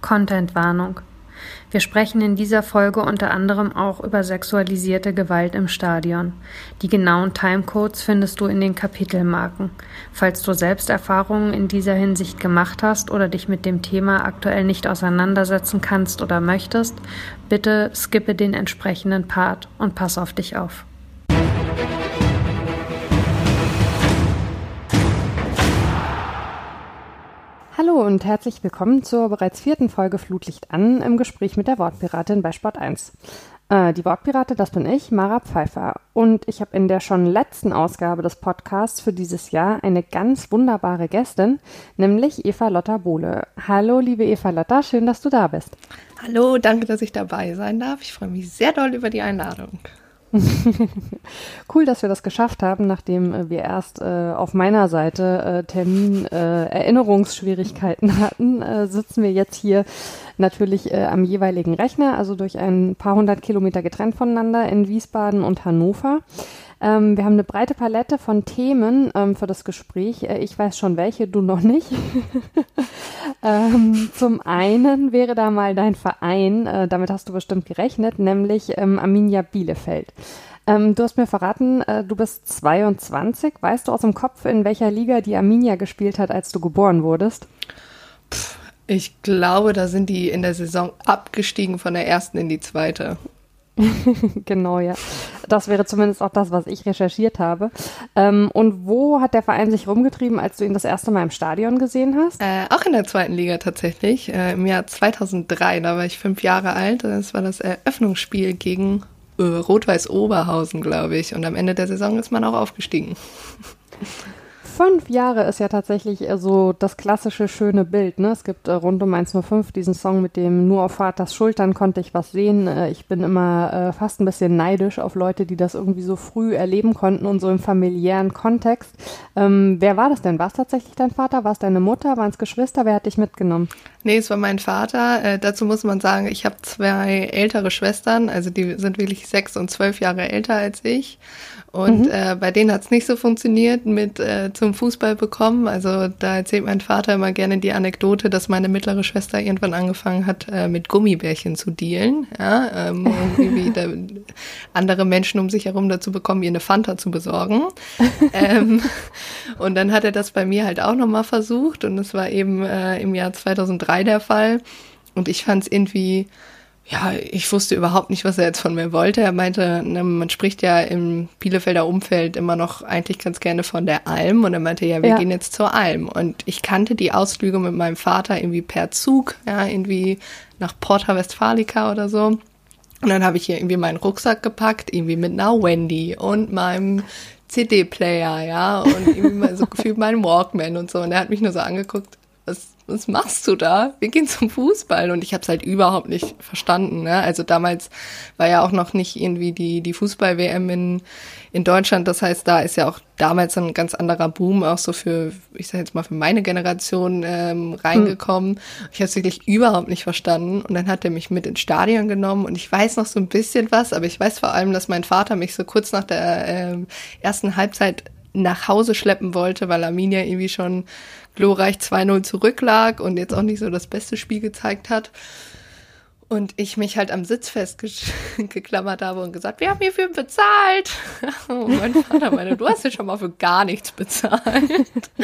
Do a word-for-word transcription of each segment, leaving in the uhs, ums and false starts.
Content-Warnung. Wir sprechen in dieser Folge unter anderem auch über sexualisierte Gewalt im Stadion. Die genauen Timecodes findest du in den Kapitelmarken. Falls du selbst Erfahrungen in dieser Hinsicht gemacht hast oder dich mit dem Thema aktuell nicht auseinandersetzen kannst oder möchtest, bitte skippe den entsprechenden Part und pass auf dich auf. Hallo und herzlich willkommen zur bereits vierten Folge Flutlicht an im Gespräch mit der Wortpiratin bei Sport eins. Äh, die Wortpirate, das bin ich, Mara Pfeiffer. Und ich habe in der schon letzten Ausgabe des Podcasts für dieses Jahr eine ganz wunderbare Gästin, nämlich Eva Lotta Bohle. Hallo, liebe Eva Lotta, schön, dass du da bist. Hallo, danke, dass ich dabei sein darf. Ich freue mich sehr doll über die Einladung. Cool, dass wir das geschafft haben, nachdem wir erst äh, auf meiner Seite äh, Termin-Erinnerungsschwierigkeiten äh, hatten, äh, sitzen wir jetzt hier natürlich äh, am jeweiligen Rechner, also durch ein paar hundert Kilometer getrennt voneinander in Wiesbaden und Hannover. Ähm, wir haben eine breite Palette von Themen ähm, für das Gespräch. Äh, ich weiß schon welche, du noch nicht. ähm, zum einen wäre da mal dein Verein, äh, damit hast du bestimmt gerechnet, nämlich ähm, Arminia Bielefeld. Ähm, du hast mir verraten, äh, du bist zweiundzwanzig. Weißt du aus dem Kopf, in welcher Liga die Arminia gespielt hat, als du geboren wurdest? Pff, ich glaube, da sind die in der Saison abgestiegen von der ersten in die zweite. Genau, ja. Das wäre zumindest auch das, was ich recherchiert habe. Ähm, und wo hat der Verein sich rumgetrieben, als du ihn das erste Mal im Stadion gesehen hast? Äh, auch in der zweiten Liga tatsächlich. Äh, im Jahr zweitausenddrei, da war ich fünf Jahre alt. Das war das Eröffnungsspiel gegen äh, Rot-Weiß Oberhausen, glaube ich. Und am Ende der Saison ist man auch aufgestiegen. Fünf Jahre ist ja tatsächlich so das klassische schöne Bild, ne? Es gibt äh, rund um eins null fünf diesen Song mit dem nur auf Vaters Schultern konnte ich was sehen. Äh, ich bin immer äh, fast ein bisschen neidisch auf Leute, die das irgendwie so früh erleben konnten und so im familiären Kontext. Ähm, wer war das denn? War es tatsächlich dein Vater? War es deine Mutter? Waren es Geschwister? Wer hat dich mitgenommen? Nee, es war mein Vater. Äh, dazu muss man sagen, ich habe zwei ältere Schwestern, also die sind wirklich sechs und zwölf Jahre älter als ich. Und mhm. äh, bei denen hat es nicht so funktioniert mit äh, zum Fußball bekommen. Also da erzählt mein Vater immer gerne die Anekdote, dass meine mittlere Schwester irgendwann angefangen hat, äh, mit Gummibärchen zu dealen. Ja, ähm, um irgendwie da andere Menschen um sich herum dazu bekommen, ihr eine Fanta zu besorgen. ähm, und dann hat er das bei mir halt auch nochmal versucht. Und es war eben äh, im Jahr zweitausenddrei der Fall. Und ich fand es irgendwie... Ja, ich wusste überhaupt nicht, was er jetzt von mir wollte. Er meinte, ne, man spricht ja im Bielefelder Umfeld immer noch eigentlich ganz gerne von der Alm. Und er meinte, ja, wir ja. gehen jetzt zur Alm. Und ich kannte die Ausflüge mit meinem Vater irgendwie per Zug, ja, irgendwie nach Porta Westfalica oder so. Und dann habe ich hier irgendwie meinen Rucksack gepackt, irgendwie mit einer Wendy und meinem C D-Player, ja, und irgendwie mal so gefühlt meinen Walkman und so. Und er hat mich nur so angeguckt, was Was machst du da? Wir gehen zum Fußball. Und ich habe es halt überhaupt nicht verstanden. Ne? Also damals war ja auch noch nicht irgendwie die die Fußball-W M in in Deutschland. Das heißt, da ist ja auch damals ein ganz anderer Boom auch so für, ich sag jetzt mal, für meine Generation ähm, reingekommen. Hm. Ich habe es wirklich überhaupt nicht verstanden. Und dann hat er mich mit ins Stadion genommen. Und ich weiß noch so ein bisschen was, aber ich weiß vor allem, dass mein Vater mich so kurz nach der äh, ersten Halbzeit nach Hause schleppen wollte, weil Arminia irgendwie schon glorreich zwei null zurücklag und jetzt auch nicht so das beste Spiel gezeigt hat. Und ich mich halt am Sitz festgeklammert habe und gesagt, wir haben hierfür bezahlt. Und mein Vater meinte, du hast ja schon mal für gar nichts bezahlt.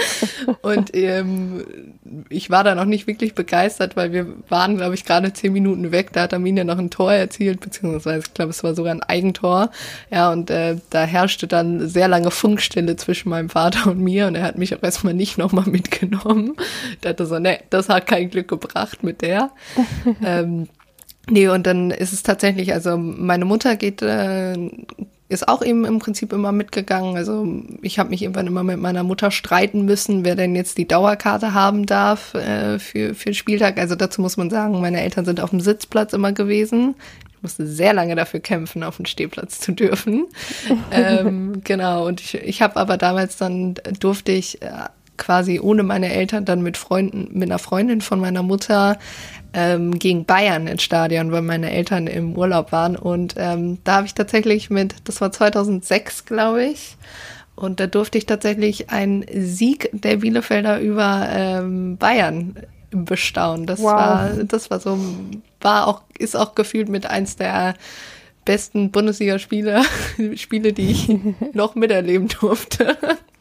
Und ähm, ich war da noch nicht wirklich begeistert, weil wir waren, glaube ich, gerade zehn Minuten weg. Da hat Arminia noch ein Tor erzielt, beziehungsweise ich glaube, es war sogar ein Eigentor. Ja, und äh, da herrschte dann sehr lange Funkstille zwischen meinem Vater und mir. Und er hat mich auch erstmal nicht nochmal mitgenommen. Der hatte so, ne, das hat kein Glück gebracht mit der. ähm, Nee, und dann ist es tatsächlich, also meine Mutter geht, äh, ist auch eben im Prinzip immer mitgegangen. Also ich habe mich irgendwann immer mit meiner Mutter streiten müssen, wer denn jetzt die Dauerkarte haben darf äh, für für den Spieltag. Also dazu muss man sagen, meine Eltern sind auf dem Sitzplatz immer gewesen. Ich musste sehr lange dafür kämpfen, auf den Stehplatz zu dürfen. ähm, genau, und ich, ich habe aber damals dann, durfte ich äh, quasi ohne meine Eltern dann mit Freunden, mit einer Freundin von meiner Mutter ähm, gegen Bayern ins Stadion, weil meine Eltern im Urlaub waren. Und ähm, da habe ich tatsächlich mit, das war zweitausendsechs, glaube ich, und da durfte ich tatsächlich einen Sieg der Bielefelder über ähm, Bayern im Bestaunen. Das wow. war, das war so, war auch, ist auch gefühlt mit eins der besten Bundesligaspiele, Spiele, die ich noch miterleben durfte.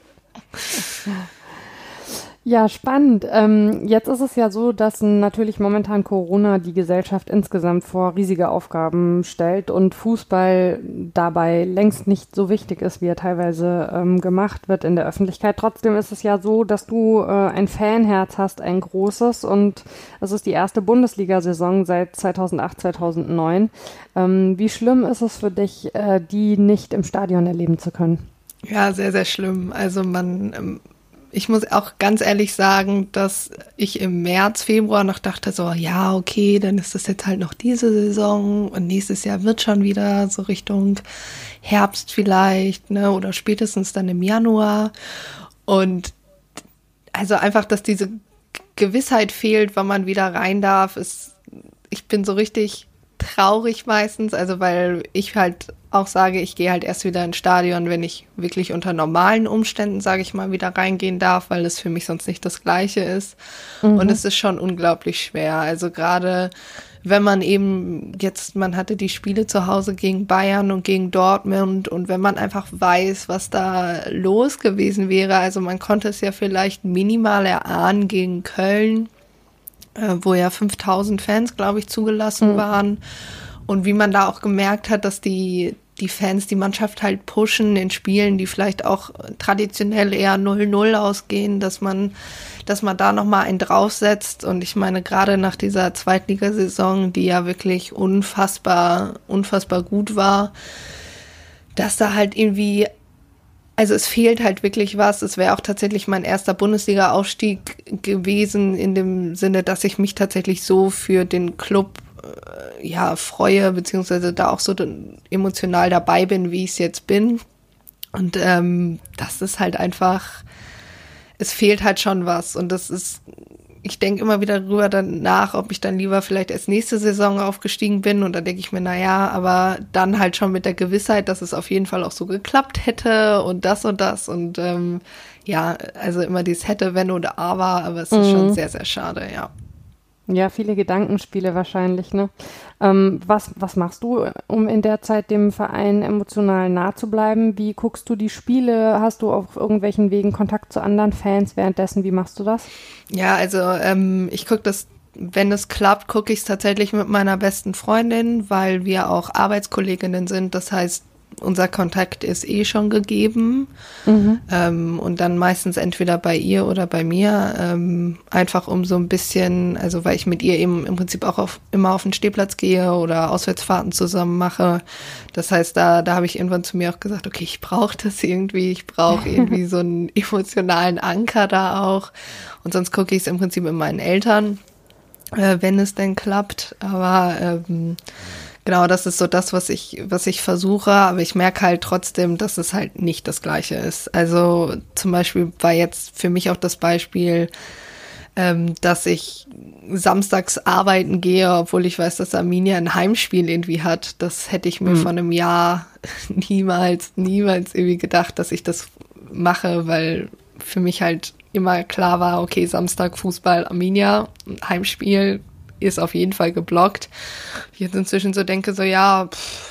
Ja, spannend. Ähm, jetzt ist es ja so, dass natürlich momentan Corona die Gesellschaft insgesamt vor riesige Aufgaben stellt und Fußball dabei längst nicht so wichtig ist, wie er teilweise ähm, gemacht wird in der Öffentlichkeit. Trotzdem ist es ja so, dass du äh, ein Fanherz hast, ein großes, und es ist die erste Bundesliga-Saison seit zweitausendacht, zweitausendneun. Ähm, wie schlimm ist es für dich, äh, die nicht im Stadion erleben zu können? Ja, sehr, sehr schlimm. Also man... Ähm Ich muss auch ganz ehrlich sagen, dass ich im März, Februar noch dachte so, ja, okay, dann ist das jetzt halt noch diese Saison und nächstes Jahr wird schon wieder so Richtung Herbst vielleicht, ne, oder spätestens dann im Januar. Und also einfach, dass diese Gewissheit fehlt, wann man wieder rein darf, ist, ich bin so richtig traurig meistens, also weil ich halt auch sage, ich gehe halt erst wieder ins Stadion, wenn ich wirklich unter normalen Umständen, sage ich mal, wieder reingehen darf, weil es für mich sonst nicht das Gleiche ist. Mhm. Und es ist schon unglaublich schwer. Also gerade wenn man eben jetzt, man hatte die Spiele zu Hause gegen Bayern und gegen Dortmund, und wenn man einfach weiß, was da los gewesen wäre, also man konnte es ja vielleicht minimal erahnen gegen Köln, wo ja fünftausend Fans, glaube ich, zugelassen mhm. waren. Und wie man da auch gemerkt hat, dass die, die Fans die Mannschaft halt pushen in Spielen, die vielleicht auch traditionell eher null null ausgehen, dass man, dass man da nochmal einen draufsetzt. Und ich meine, gerade nach dieser Zweitligasaison, die ja wirklich unfassbar, unfassbar gut war, dass da halt irgendwie, also es fehlt halt wirklich was. Es wäre auch tatsächlich mein erster Bundesliga-Aufstieg gewesen, in dem Sinne, dass ich mich tatsächlich so für den Club äh, ja freue, beziehungsweise da auch so emotional dabei bin, wie ich es jetzt bin. Und ähm, das ist halt einfach, es fehlt halt schon was. Und das ist, ich denke immer wieder darüber dann nach, ob ich dann lieber vielleicht erst nächste Saison aufgestiegen bin. Und dann denke ich mir, naja, aber dann halt schon mit der Gewissheit, dass es auf jeden Fall auch so geklappt hätte und das und das. Und ähm, ja, also immer dieses hätte, wenn oder aber, aber es ist mhm. schon sehr, sehr schade, ja. Ja, viele Gedankenspiele wahrscheinlich, ne? Ähm, was, was machst du, um in der Zeit dem Verein emotional nah zu bleiben? Wie guckst du die Spiele? Hast du auf irgendwelchen Wegen Kontakt zu anderen Fans währenddessen? Wie machst du das? Ja, also ähm, ich gucke das, wenn es klappt, gucke ich es tatsächlich mit meiner besten Freundin, weil wir auch Arbeitskolleginnen sind. Das heißt, unser Kontakt ist eh schon gegeben. Mhm. Ähm, und dann meistens entweder bei ihr oder bei mir, ähm, einfach um so ein bisschen, also weil ich mit ihr eben im Prinzip auch auf, immer auf den Stehplatz gehe oder Auswärtsfahrten zusammen mache. Das heißt, da, da habe ich irgendwann zu mir auch gesagt, okay, ich brauche das irgendwie, ich brauche irgendwie so einen emotionalen Anker da auch. Und sonst gucke ich es im Prinzip mit meinen Eltern, äh, wenn es denn klappt. Aber ähm, genau, das ist so das, was ich, was ich versuche, aber ich merke halt trotzdem, dass es halt nicht das Gleiche ist. Also zum Beispiel war jetzt für mich auch das Beispiel, ähm, dass ich samstags arbeiten gehe, obwohl ich weiß, dass Arminia ein Heimspiel irgendwie hat. Das hätte ich mir mhm. vor einem Jahr niemals, niemals irgendwie gedacht, dass ich das mache, weil für mich halt immer klar war, okay, Samstag Fußball, Arminia, Heimspiel, ist auf jeden Fall geblockt. Ich jetzt inzwischen so denke, so ja, pff,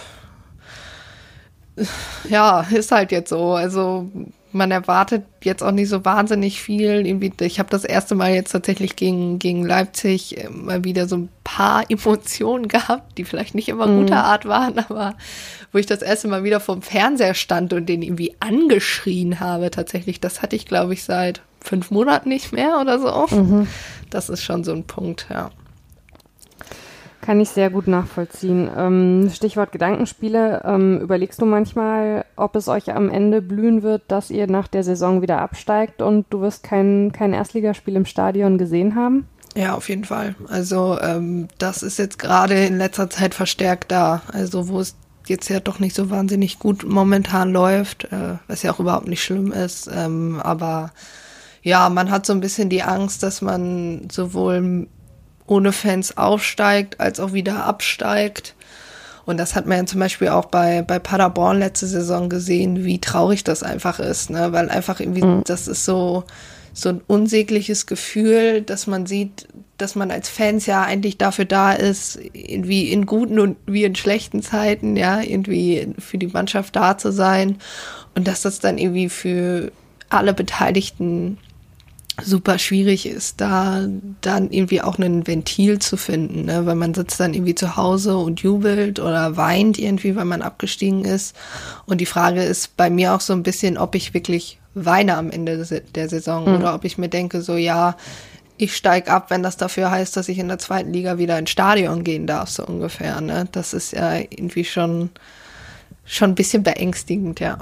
ja, ist halt jetzt so. Also man erwartet jetzt auch nicht so wahnsinnig viel. Irgendwie, ich habe das erste Mal jetzt tatsächlich gegen, gegen Leipzig mal wieder so ein paar Emotionen gehabt, die vielleicht nicht immer guter mhm. Art waren, aber wo ich das erste Mal wieder vorm Fernseher stand und den irgendwie angeschrien habe tatsächlich. Das hatte ich, glaube ich, seit fünf Monaten nicht mehr oder so. Mhm. Das ist schon so ein Punkt, ja. Kann ich sehr gut nachvollziehen. Ähm, Stichwort Gedankenspiele. Ähm, überlegst du manchmal, ob es euch am Ende blühen wird, dass ihr nach der Saison wieder absteigt und du wirst kein, kein Erstligaspiel im Stadion gesehen haben? Ja, auf jeden Fall. Also ähm, das ist jetzt gerade in letzter Zeit verstärkt da. Also wo es jetzt ja doch nicht so wahnsinnig gut momentan läuft, äh, was ja auch überhaupt nicht schlimm ist. Ähm, aber ja, man hat so ein bisschen die Angst, dass man sowohl ohne Fans aufsteigt, als auch wieder absteigt. Und das hat man ja zum Beispiel auch bei, bei Paderborn letzte Saison gesehen, wie traurig das einfach ist, ne? Weil einfach irgendwie, mhm. das ist so, so ein unsägliches Gefühl, dass man sieht, dass man als Fans ja eigentlich dafür da ist, irgendwie in guten und wie in schlechten Zeiten, ja, irgendwie für die Mannschaft da zu sein und dass das dann irgendwie für alle Beteiligten super schwierig ist, da dann irgendwie auch ein Ventil zu finden, ne? Weil man sitzt dann irgendwie zu Hause und jubelt oder weint irgendwie, weil man abgestiegen ist. Und die Frage ist bei mir auch so ein bisschen, ob ich wirklich weine am Ende der Saison mhm. oder ob ich mir denke, so ja, ich steig ab, wenn das dafür heißt, dass ich in der zweiten Liga wieder ins Stadion gehen darf, so ungefähr, ne? Das ist ja irgendwie schon, schon ein bisschen beängstigend, ja.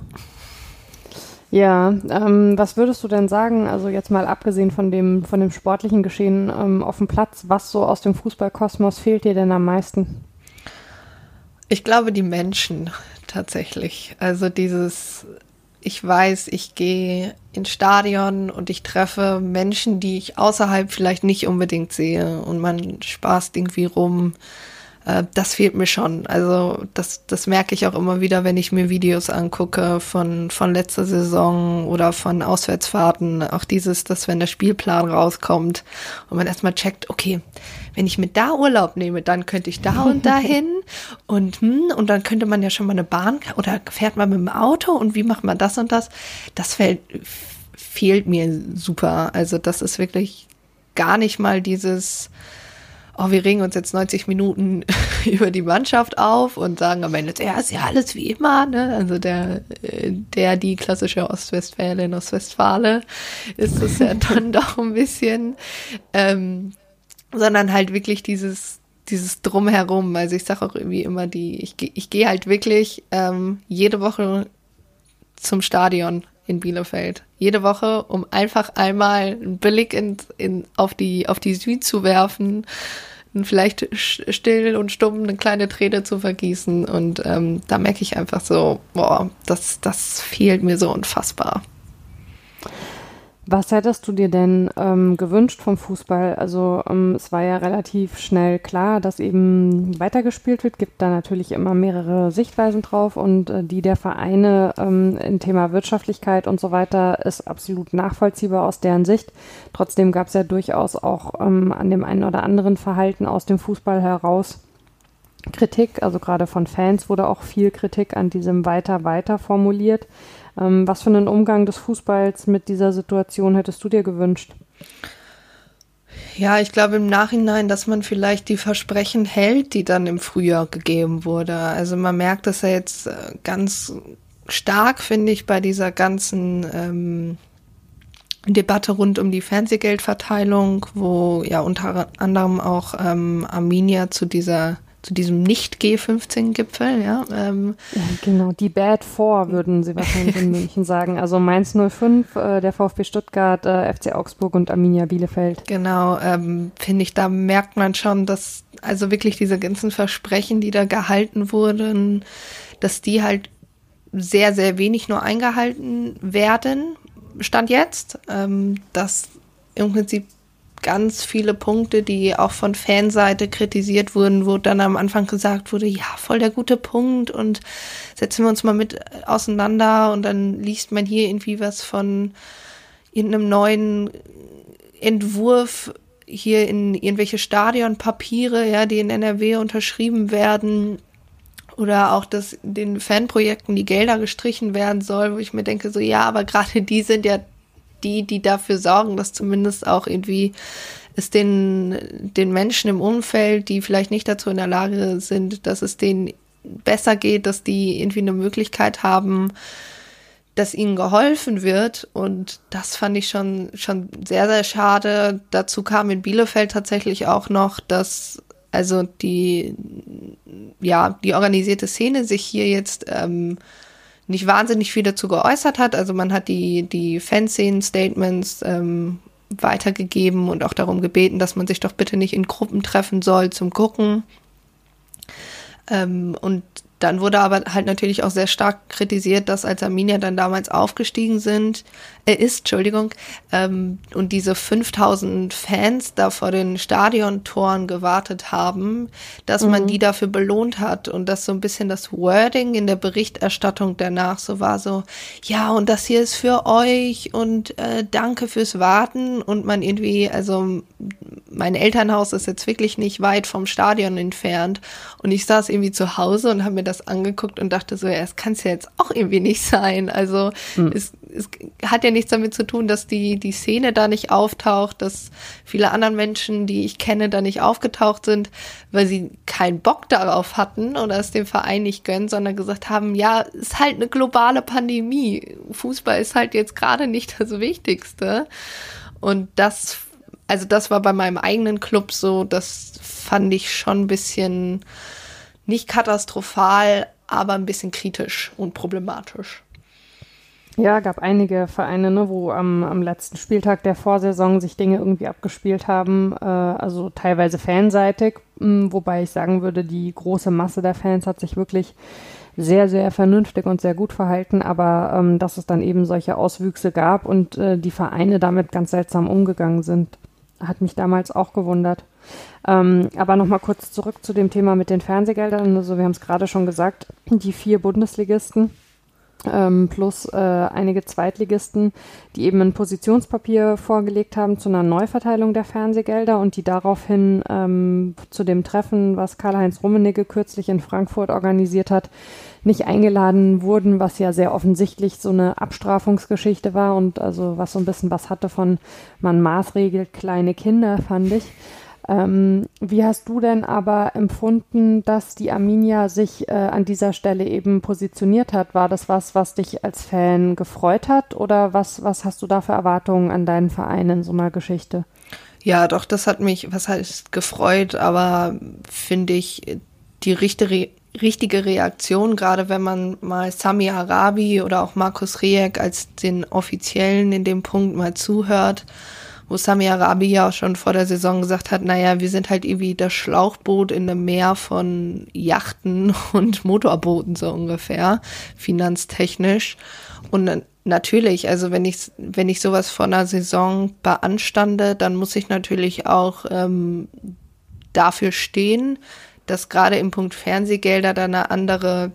Ja, ähm, was würdest du denn sagen, also jetzt mal abgesehen von dem, von dem sportlichen Geschehen ähm, auf dem Platz, was so aus dem Fußballkosmos fehlt dir denn am meisten? Ich glaube, die Menschen tatsächlich. Also dieses, ich weiß, ich gehe ins Stadion und ich treffe Menschen, die ich außerhalb vielleicht nicht unbedingt sehe und man spaßt irgendwie rum. Das fehlt mir schon. Also das, das merke ich auch immer wieder, wenn ich mir Videos angucke von, von letzter Saison oder von Auswärtsfahrten. Auch dieses, dass wenn der Spielplan rauskommt und man erstmal checkt, okay, wenn ich mit da Urlaub nehme, dann könnte ich da und dahin und hm, und dann könnte man ja schon mal eine Bahn oder fährt man mit dem Auto und wie macht man das und das? Das fällt, fehlt mir super. Also das ist wirklich gar nicht mal dieses oh, wir regen uns jetzt neunzig Minuten über die Mannschaft auf und sagen am Ende, ja, ist ja alles wie immer, ne? Also der, der, die klassische Ostwestfälin, Ostwestfale ist das ja dann doch ein bisschen, ähm, sondern halt wirklich dieses, dieses Drumherum. Also ich sage auch irgendwie immer die, ich, ich gehe halt wirklich ähm, jede Woche zum Stadion in Bielefeld. Jede Woche, um einfach einmal einen Blick in, in, auf die, auf die Süd zu werfen und vielleicht still und stumm eine kleine Träne zu vergießen. Und ähm, da merke ich einfach so, boah, das, das fehlt mir so unfassbar. Was hättest du dir denn ähm, gewünscht vom Fußball? Also ähm, es war ja relativ schnell klar, dass eben weitergespielt wird. Gibt da natürlich immer mehrere Sichtweisen drauf und äh, die der Vereine ähm, im Thema Wirtschaftlichkeit und so weiter ist absolut nachvollziehbar aus deren Sicht. Trotzdem gab es ja durchaus auch ähm, an dem einen oder anderen Verhalten aus dem Fußball heraus Kritik. Also gerade von Fans wurde auch viel Kritik an diesem Weiter-Weiter formuliert. Ähm, was für einen Umgang des Fußballs mit dieser Situation hättest du dir gewünscht? Ja, ich glaube im Nachhinein, dass man vielleicht die Versprechen hält, die dann im Frühjahr gegeben wurde. Also man merkt das ja jetzt ganz stark, finde ich, bei dieser ganzen ähm, Debatte rund um die Fernsehgeldverteilung, wo ja unter anderem auch ähm, Arminia zu dieser zu diesem Nicht-G fünfzehn-Gipfel, ja. Ähm. ja. Genau, die Bad Four würden sie wahrscheinlich in München sagen. Also Mainz null fünf, äh, der VfB Stuttgart, äh, F C Augsburg und Arminia Bielefeld. Genau, ähm, finde ich, da merkt man schon, dass also wirklich diese ganzen Versprechen, die da gehalten wurden, dass die halt sehr, sehr wenig nur eingehalten werden, Stand jetzt, ähm, dass im Prinzip ganz viele Punkte, die auch von Fanseite kritisiert wurden, wo dann am Anfang gesagt wurde, ja, voll der gute Punkt und setzen wir uns mal mit auseinander und dann liest man hier irgendwie was von irgendeinem neuen Entwurf hier in irgendwelche Stadionpapiere, ja, die in N R W unterschrieben werden oder auch, dass den Fanprojekten die Gelder gestrichen werden soll, wo ich mir denke, so ja, aber gerade die sind ja die, die dafür sorgen, dass zumindest auch irgendwie es den, den Menschen im Umfeld, die vielleicht nicht dazu in der Lage sind, dass es denen besser geht, dass die irgendwie eine Möglichkeit haben, dass ihnen geholfen wird. Und das fand ich schon, schon sehr, sehr schade. Dazu kam in Bielefeld tatsächlich auch noch, dass also die, ja, die organisierte Szene sich hier jetzt ähm, nicht wahnsinnig viel dazu geäußert hat. Also man hat die, die Fanszenen-Statements ähm, weitergegeben und auch darum gebeten, dass man sich doch bitte nicht in Gruppen treffen soll zum Gucken. Ähm, und dann wurde aber halt natürlich auch sehr stark kritisiert, dass als Arminia dann damals aufgestiegen sind, äh, ist, Entschuldigung, ähm, und diese fünftausend Fans da vor den Stadiontoren gewartet haben, dass mhm. man die dafür belohnt hat und dass so ein bisschen das Wording in der Berichterstattung danach so war so, ja, und das hier ist für euch und äh, danke fürs Warten und man irgendwie, also mein Elternhaus ist jetzt wirklich nicht weit vom Stadion entfernt und ich saß irgendwie zu Hause und habe mir das angeguckt und dachte so, ja, das kann es ja jetzt auch irgendwie nicht sein. Also mhm. es, es hat ja nichts damit zu tun, dass die, die Szene da nicht auftaucht, dass viele andere Menschen, die ich kenne, da nicht aufgetaucht sind, weil sie keinen Bock darauf hatten oder es dem Verein nicht gönnen, sondern gesagt haben, ja, ist halt eine globale Pandemie. Fußball ist halt jetzt gerade nicht das Wichtigste. Und das, also das war bei meinem eigenen Club so, das fand ich schon ein bisschen nicht katastrophal, aber ein bisschen kritisch und problematisch. Ja, gab einige Vereine, ne, wo am, am letzten Spieltag der Vorsaison sich Dinge irgendwie abgespielt haben, äh, also teilweise fanseitig, mh, wobei ich sagen würde, die große Masse der Fans hat sich wirklich sehr, sehr vernünftig und sehr gut verhalten, aber ähm, dass es dann eben solche Auswüchse gab und äh, die Vereine damit ganz seltsam umgegangen sind, hat mich damals auch gewundert. Ähm, aber nochmal kurz zurück zu dem Thema mit den Fernsehgeldern. Also wir haben es gerade schon gesagt, die vier Bundesligisten ähm, plus äh, einige Zweitligisten, die eben ein Positionspapier vorgelegt haben zu einer Neuverteilung der Fernsehgelder und die daraufhin ähm, zu dem Treffen, was Karl-Heinz Rummenigge kürzlich in Frankfurt organisiert hat, nicht eingeladen wurden, was ja sehr offensichtlich so eine Abstrafungsgeschichte war und also was so ein bisschen was hatte von man maßregelt kleine Kinder, fand ich. Ähm, wie hast du denn aber empfunden, dass die Arminia sich äh, an dieser Stelle eben positioniert hat? War das was, was dich als Fan gefreut hat oder was, was hast du da für Erwartungen an deinen Verein in so einer Geschichte? Ja, doch, das hat mich, was heißt gefreut, aber finde ich die richtige, richtige Reaktion, gerade wenn man mal Sami Arabi oder auch Markus Rejek als den Offiziellen in dem Punkt mal zuhört, wo Sami Arabi ja auch schon vor der Saison gesagt hat, naja, wir sind halt irgendwie das Schlauchboot in einem Meer von Yachten und Motorbooten so ungefähr, finanztechnisch. Und dann, natürlich, also wenn ich wenn ich sowas von einer Saison beanstande, dann muss ich natürlich auch ähm, dafür stehen, dass gerade im Punkt Fernsehgelder da eine andere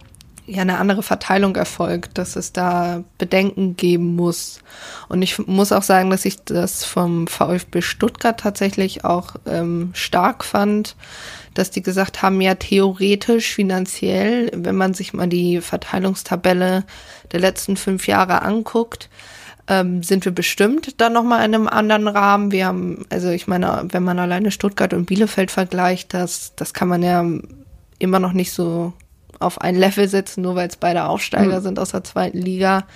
ja eine andere Verteilung erfolgt, dass es da Bedenken geben muss. Und ich muss auch sagen, dass ich das vom VfB Stuttgart tatsächlich auch ähm, stark fand, dass die gesagt haben, ja theoretisch, finanziell, wenn man sich mal die Verteilungstabelle der letzten fünf Jahre anguckt, ähm, sind wir bestimmt dann nochmal in einem anderen Rahmen. Wir haben, also ich meine, wenn man alleine Stuttgart und Bielefeld vergleicht, das, das kann man ja immer noch nicht so auf ein Level setzen, nur weil es beide Aufsteiger mhm. sind aus der zweiten Liga.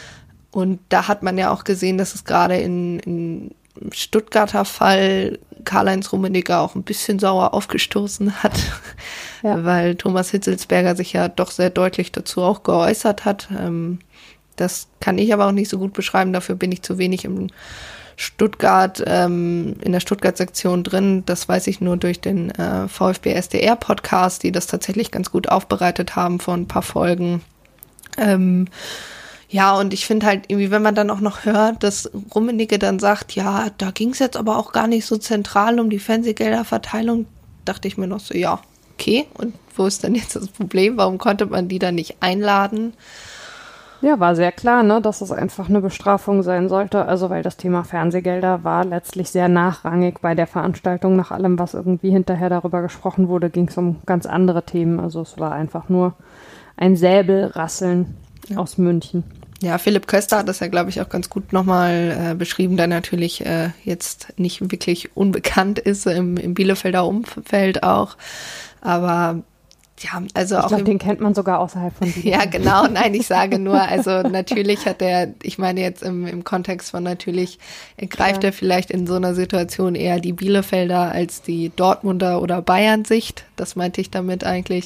Und da hat man ja auch gesehen, dass es gerade in, in Stuttgarter Fall Karl-Heinz Rummenigge auch ein bisschen sauer aufgestoßen hat, ja. weil Thomas Hitzelsberger sich ja doch sehr deutlich dazu auch geäußert hat. Das kann ich aber auch nicht so gut beschreiben, dafür bin ich zu wenig im Stuttgart, ähm, in der Stuttgart-Sektion drin. Das weiß ich nur durch den äh, VfB S D R-Podcast, die das tatsächlich ganz gut aufbereitet haben vor ein paar Folgen. Ähm, ja, und ich finde halt irgendwie, wenn man dann auch noch hört, dass Rummenigge dann sagt, ja, da ging es jetzt aber auch gar nicht so zentral um die Fernsehgelderverteilung, dachte ich mir noch so, ja, okay, und wo ist denn jetzt das Problem? Warum konnte man die dann nicht einladen? Ja, war sehr klar, ne, dass es einfach eine Bestrafung sein sollte. Also weil das Thema Fernsehgelder war letztlich sehr nachrangig bei der Veranstaltung. Nach allem, was irgendwie hinterher darüber gesprochen wurde, ging es um ganz andere Themen. Also es war einfach nur ein Säbelrasseln ja. aus München. Ja, Philipp Köster hat das ja, glaube ich, auch ganz gut nochmal äh, beschrieben, der natürlich äh, jetzt nicht wirklich unbekannt ist im, im Bielefelder Umfeld auch. Aber ja, also ich auch glaube, den kennt man sogar außerhalb von Bielefeld. Ja, genau. Nein, ich sage nur, also natürlich hat er, ich meine jetzt im, im Kontext von natürlich, greift ja. er vielleicht in so einer Situation eher die Bielefelder als die Dortmunder oder Bayern-Sicht. Das meinte ich damit eigentlich.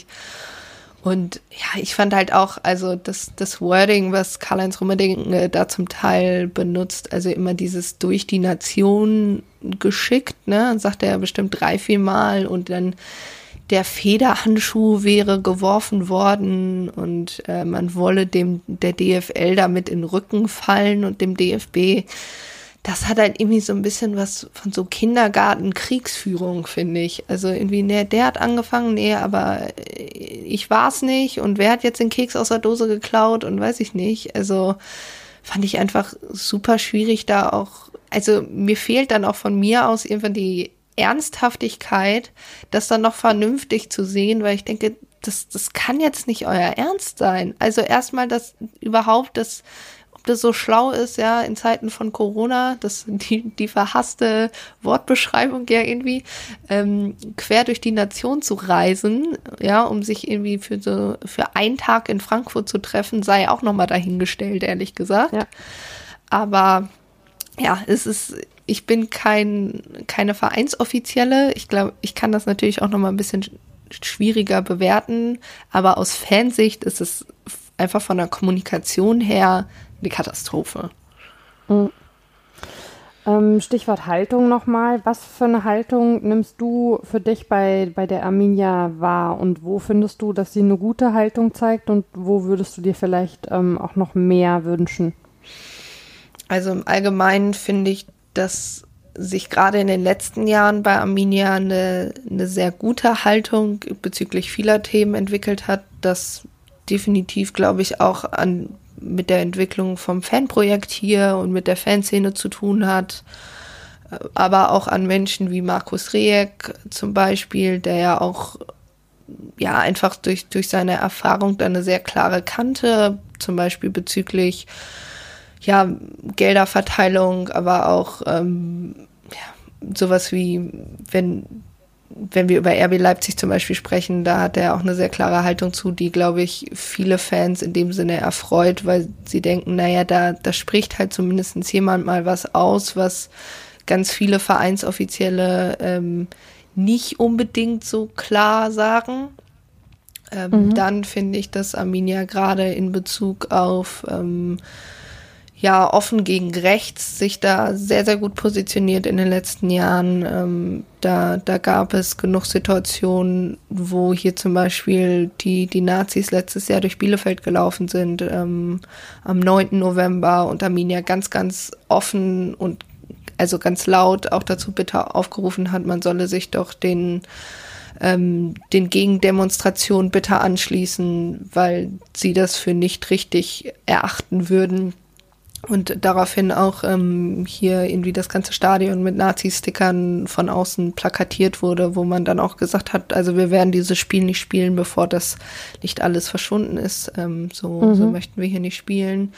Und ja, ich fand halt auch, also das, das Wording, was Karl-Heinz Rummenigge da zum Teil benutzt, also immer dieses durch die Nation geschickt, ne, sagt er bestimmt drei, vier Mal und dann der Federhandschuh wäre geworfen worden und äh, man wolle dem der D F L damit in den Rücken fallen und dem D F B. Das hat halt irgendwie so ein bisschen was von so Kindergarten-Kriegsführung, finde ich. Also irgendwie, ne, der hat angefangen, nee, aber ich war's nicht und wer hat jetzt den Keks aus der Dose geklaut und weiß ich nicht. Also fand ich einfach super schwierig da auch, also mir fehlt dann auch von mir aus irgendwann die Ernsthaftigkeit, das dann noch vernünftig zu sehen, weil ich denke, das, das kann jetzt nicht euer Ernst sein. Also erstmal, dass überhaupt das, ob das so schlau ist, ja, in Zeiten von Corona, das die, die verhasste Wortbeschreibung ja irgendwie, ähm, quer durch die Nation zu reisen, ja, um sich irgendwie für so, für einen Tag in Frankfurt zu treffen, sei auch nochmal dahingestellt, ehrlich gesagt. Ja. Aber ja, es ist, ich bin kein, keine Vereinsoffizielle. Ich glaube, ich kann das natürlich auch noch mal ein bisschen schwieriger bewerten. Aber aus Fansicht ist es einfach von der Kommunikation her eine Katastrophe. Mhm. Ähm, Stichwort Haltung nochmal. Was für eine Haltung nimmst du für dich bei, bei der Arminia wahr? Und wo findest du, dass sie eine gute Haltung zeigt? Und wo würdest du dir vielleicht ähm, auch noch mehr wünschen? Also im Allgemeinen finde ich, dass sich gerade in den letzten Jahren bei Arminia eine, eine sehr gute Haltung bezüglich vieler Themen entwickelt hat, das definitiv, glaube ich, auch an, mit der Entwicklung vom Fanprojekt hier und mit der Fanszene zu tun hat, aber auch an Menschen wie Markus Rieck zum Beispiel, der ja auch ja einfach durch, durch seine Erfahrung da eine sehr klare Kante, zum Beispiel bezüglich ja, Gelderverteilung, aber auch ähm, ja, sowas wie, wenn, wenn wir über R B Leipzig zum Beispiel sprechen, da hat er auch eine sehr klare Haltung zu, die, glaube ich, viele Fans in dem Sinne erfreut, weil sie denken, naja, da, da spricht halt zumindest jemand mal was aus, was ganz viele Vereinsoffizielle ähm, nicht unbedingt so klar sagen. Ähm, mhm. Dann finde ich, dass Arminia gerade in Bezug auf ähm, ja, offen gegen rechts sich da sehr, sehr gut positioniert in den letzten Jahren. Ähm, da, da gab es genug Situationen, wo hier zum Beispiel die, die Nazis letztes Jahr durch Bielefeld gelaufen sind, ähm, am neunten November und Arminia ganz, ganz offen und also ganz laut auch dazu bitte aufgerufen hat, man solle sich doch den ähm, den Gegendemonstrationen bitte anschließen, weil sie das für nicht richtig erachten würden. Und daraufhin auch ähm, hier irgendwie das ganze Stadion mit Nazi-Stickern von außen plakatiert wurde, wo man dann auch gesagt hat, also wir werden dieses Spiel nicht spielen, bevor das nicht alles verschwunden ist. Ähm, so, mhm. so möchten wir hier nicht spielen.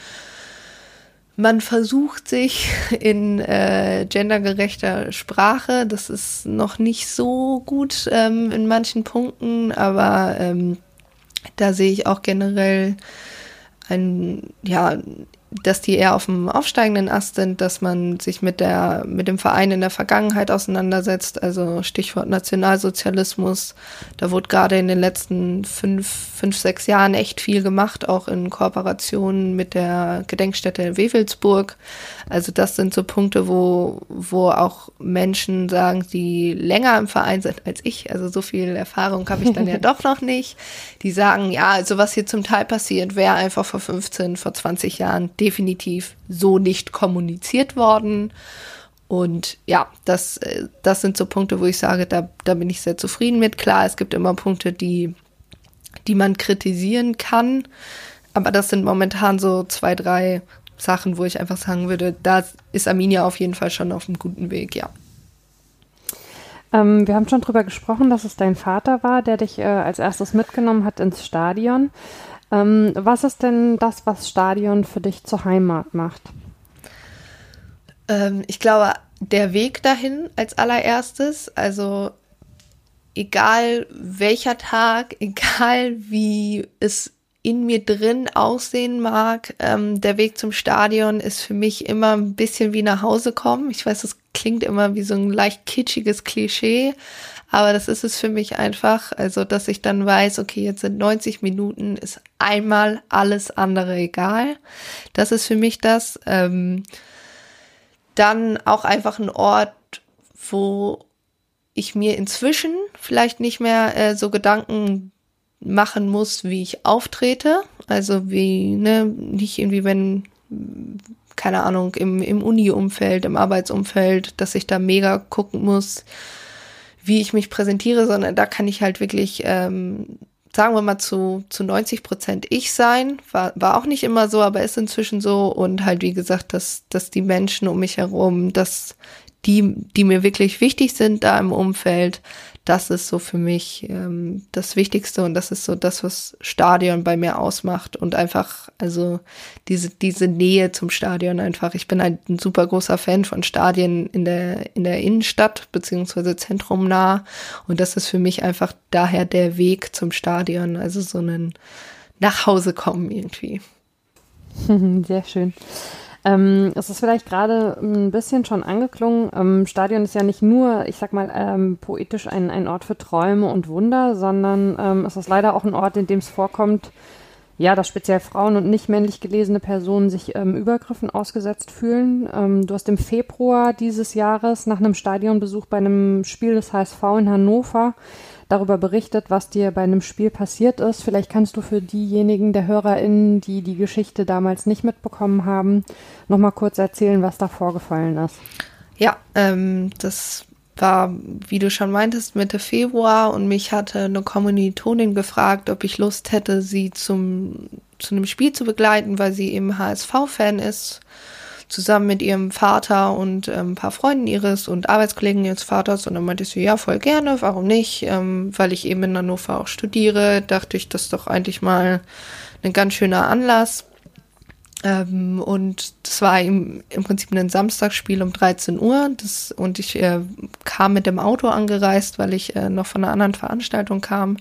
Man versucht sich in äh, gendergerechter Sprache, das ist noch nicht so gut ähm, in manchen Punkten, aber ähm, da sehe ich auch generell ein, ja, dass die eher auf dem aufsteigenden Ast sind, dass man sich mit der mit dem Verein in der Vergangenheit auseinandersetzt, also Stichwort Nationalsozialismus. Da wurde gerade in den letzten fünf, fünf, sechs Jahren echt viel gemacht, auch in Kooperation mit der Gedenkstätte in Wewelsburg. Also das sind so Punkte, wo wo auch Menschen sagen, die länger im Verein sind als ich, also so viel Erfahrung habe ich dann ja doch noch nicht, die sagen, ja, also was hier zum Teil passiert, wäre einfach vor fünfzehn, vor zwanzig Jahren definitiv so nicht kommuniziert worden. Und ja, das, das sind so Punkte, wo ich sage, da, da bin ich sehr zufrieden mit. Klar, es gibt immer Punkte, die, die man kritisieren kann. Aber das sind momentan so zwei, drei Sachen, wo ich einfach sagen würde, da ist Arminia auf jeden Fall schon auf einem guten Weg, ja. Ähm, wir haben schon drüber gesprochen, dass es dein Vater war, der dich äh, als erstes mitgenommen hat ins Stadion. Ähm, was ist denn das, was Stadion für dich zur Heimat macht? Ähm, ich glaube, der Weg dahin als allererstes, also egal welcher Tag, egal wie es in mir drin aussehen mag, ähm, der Weg zum Stadion ist für mich immer ein bisschen wie nach Hause kommen. Ich weiß, das klingt immer wie so ein leicht kitschiges Klischee, aber das ist es für mich einfach, also dass ich dann weiß, okay, jetzt sind neunzig Minuten, ist einmal alles andere egal. Das ist für mich das. Ähm, dann auch einfach ein Ort, wo ich mir inzwischen vielleicht nicht mehr äh, so Gedanken machen muss, wie ich auftrete. Also wie, ne, nicht irgendwie, wenn, keine Ahnung, im, im Uni-Umfeld, im Arbeitsumfeld, dass ich da mega gucken muss, wie ich mich präsentiere, sondern da kann ich halt wirklich, ähm, sagen wir mal, zu, zu neunzig Prozent ich sein. War, war auch nicht immer so, aber ist inzwischen so. Und halt, wie gesagt, dass, dass die Menschen um mich herum, dass die, die mir wirklich wichtig sind da im Umfeld, das ist so für mich ähm, das Wichtigste und das ist so das, was Stadion bei mir ausmacht und einfach, also diese diese Nähe zum Stadion einfach. Ich bin halt ein super großer Fan von Stadien in der in der Innenstadt beziehungsweise zentrumnah und das ist für mich einfach daher der Weg zum Stadion, also so ein Nachhausekommen irgendwie. Sehr schön. Ähm, es ist vielleicht gerade ein bisschen schon angeklungen. Ähm, Stadion ist ja nicht nur, ich sag mal, ähm, poetisch ein, ein Ort für Träume und Wunder, sondern ähm, es ist leider auch ein Ort, in dem es vorkommt, ja, dass speziell Frauen und nicht männlich gelesene Personen sich ähm, Übergriffen ausgesetzt fühlen. Ähm, du hast im Februar dieses Jahres nach einem Stadionbesuch bei einem Spiel des H S V in Hannover darüber berichtet, was dir bei einem Spiel passiert ist. Vielleicht kannst du für diejenigen der HörerInnen, die die Geschichte damals nicht mitbekommen haben, nochmal kurz erzählen, was da vorgefallen ist. Ja, ähm, das war, wie du schon meintest, Mitte Februar und mich hatte eine Kommilitonin gefragt, ob ich Lust hätte, sie zum zu einem Spiel zu begleiten, weil sie eben H S V-Fan ist, zusammen mit ihrem Vater und ähm, ein paar Freunden ihres und Arbeitskollegen ihres Vaters. Und dann meinte ich so, ja, voll gerne, warum nicht? Ähm, weil ich eben in Hannover auch studiere, dachte ich, das ist doch eigentlich mal ein ganz schöner Anlass. Ähm, und das war im, im Prinzip ein Samstagsspiel um dreizehn Uhr. Das, und ich äh, kam mit dem Auto angereist, weil ich äh, noch von einer anderen Veranstaltung kam.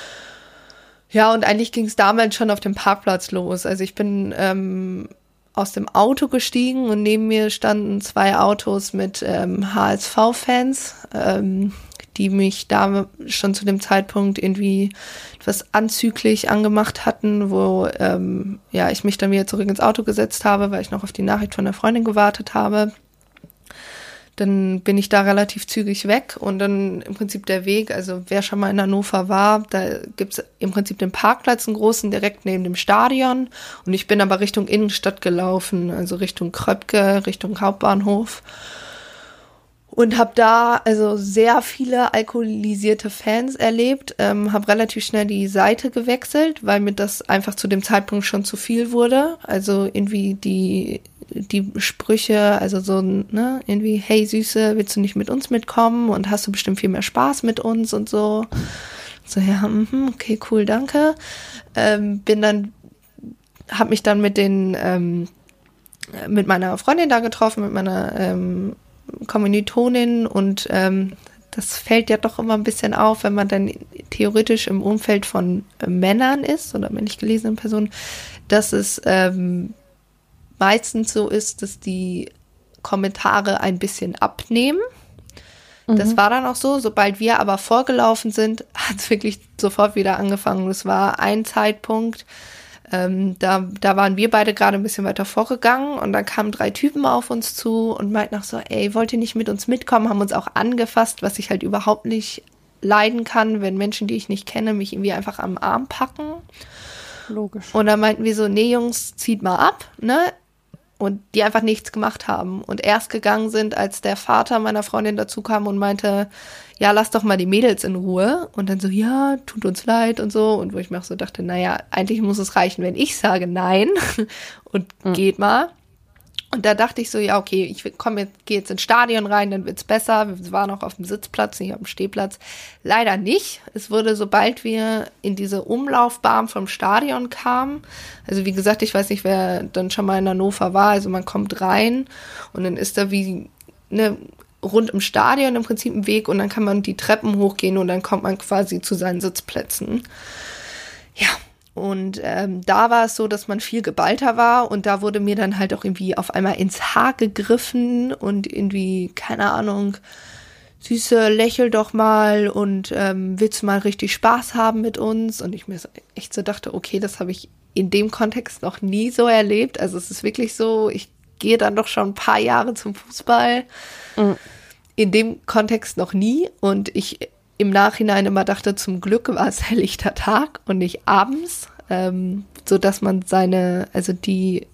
Ja, und eigentlich ging es damals schon auf dem Parkplatz los. Also ich bin ähm, aus dem Auto gestiegen und neben mir standen zwei Autos mit ähm, H S V-Fans, ähm, die mich da schon zu dem Zeitpunkt irgendwie etwas anzüglich angemacht hatten, wo ähm, ja ich mich dann wieder zurück ins Auto gesetzt habe, weil ich noch auf die Nachricht von der Freundin gewartet habe. Dann bin ich da relativ zügig weg und dann im Prinzip der Weg, also wer schon mal in Hannover war, da gibt's im Prinzip den Parkplatz, einen großen, direkt neben dem Stadion und ich bin aber Richtung Innenstadt gelaufen, also Richtung Kröpke, Richtung Hauptbahnhof und habe da also sehr viele alkoholisierte Fans erlebt, ähm, habe relativ schnell die Seite gewechselt, weil mir das einfach zu dem Zeitpunkt schon zu viel wurde, also irgendwie die die Sprüche, also so, ne, irgendwie, hey Süße, willst du nicht mit uns mitkommen und hast du bestimmt viel mehr Spaß mit uns und so. So, ja, mm, okay, cool, danke. Ähm, bin dann, hab mich dann mit den, ähm, mit meiner Freundin da getroffen, mit meiner ähm, Kommilitonin und ähm, das fällt ja doch immer ein bisschen auf, wenn man dann theoretisch im Umfeld von äh, Männern ist oder männlich gelesenen Personen, dass es ähm, meistens so ist, dass die Kommentare ein bisschen abnehmen. Mhm. Das war dann auch so. Sobald wir aber vorgelaufen sind, hat es wirklich sofort wieder angefangen. Das war ein Zeitpunkt, ähm, da, da waren wir beide gerade ein bisschen weiter vorgegangen und dann kamen drei Typen auf uns zu und meinten auch so, ey, wollt ihr nicht mit uns mitkommen? Haben uns auch angefasst, was ich halt überhaupt nicht leiden kann, wenn Menschen, die ich nicht kenne, mich irgendwie einfach am Arm packen. Logisch. Und dann meinten wir so, nee Jungs, zieht mal ab, ne? Und die einfach nichts gemacht haben und erst gegangen sind, als der Vater meiner Freundin dazu kam und meinte, ja, lass doch mal die Mädels in Ruhe. Und dann so, ja, tut uns leid und so. Und wo ich mir auch so dachte, naja, eigentlich muss es reichen, wenn ich sage nein und mhm. geht mal. Und da dachte ich so, ja, okay, ich komm jetzt, gehe jetzt ins Stadion rein, dann wird's besser. Wir waren noch auf dem Sitzplatz, nicht auf dem Stehplatz. Leider nicht. Es wurde, sobald wir in diese Umlaufbahn vom Stadion kamen, also wie gesagt, ich weiß nicht, wer dann schon mal in Hannover war, also man kommt rein und dann ist da wie ne, rund im Stadion im Prinzip ein Weg und dann kann man die Treppen hochgehen und dann kommt man quasi zu seinen Sitzplätzen. Ja. Und ähm, da war es so, dass man viel geballter war und da wurde mir dann halt auch irgendwie auf einmal ins Haar gegriffen und irgendwie, keine Ahnung, Süße, lächel doch mal und ähm, willst du mal richtig Spaß haben mit uns? Und ich mir so, echt so dachte, okay, das habe ich in dem Kontext noch nie so erlebt. Also es ist wirklich so, ich gehe dann doch schon ein paar Jahre zum Fußball. Mhm. in dem Kontext noch nie und ich im Nachhinein immer dachte, zum Glück war es helllichter Tag und nicht abends, ähm, so dass man seine, also die,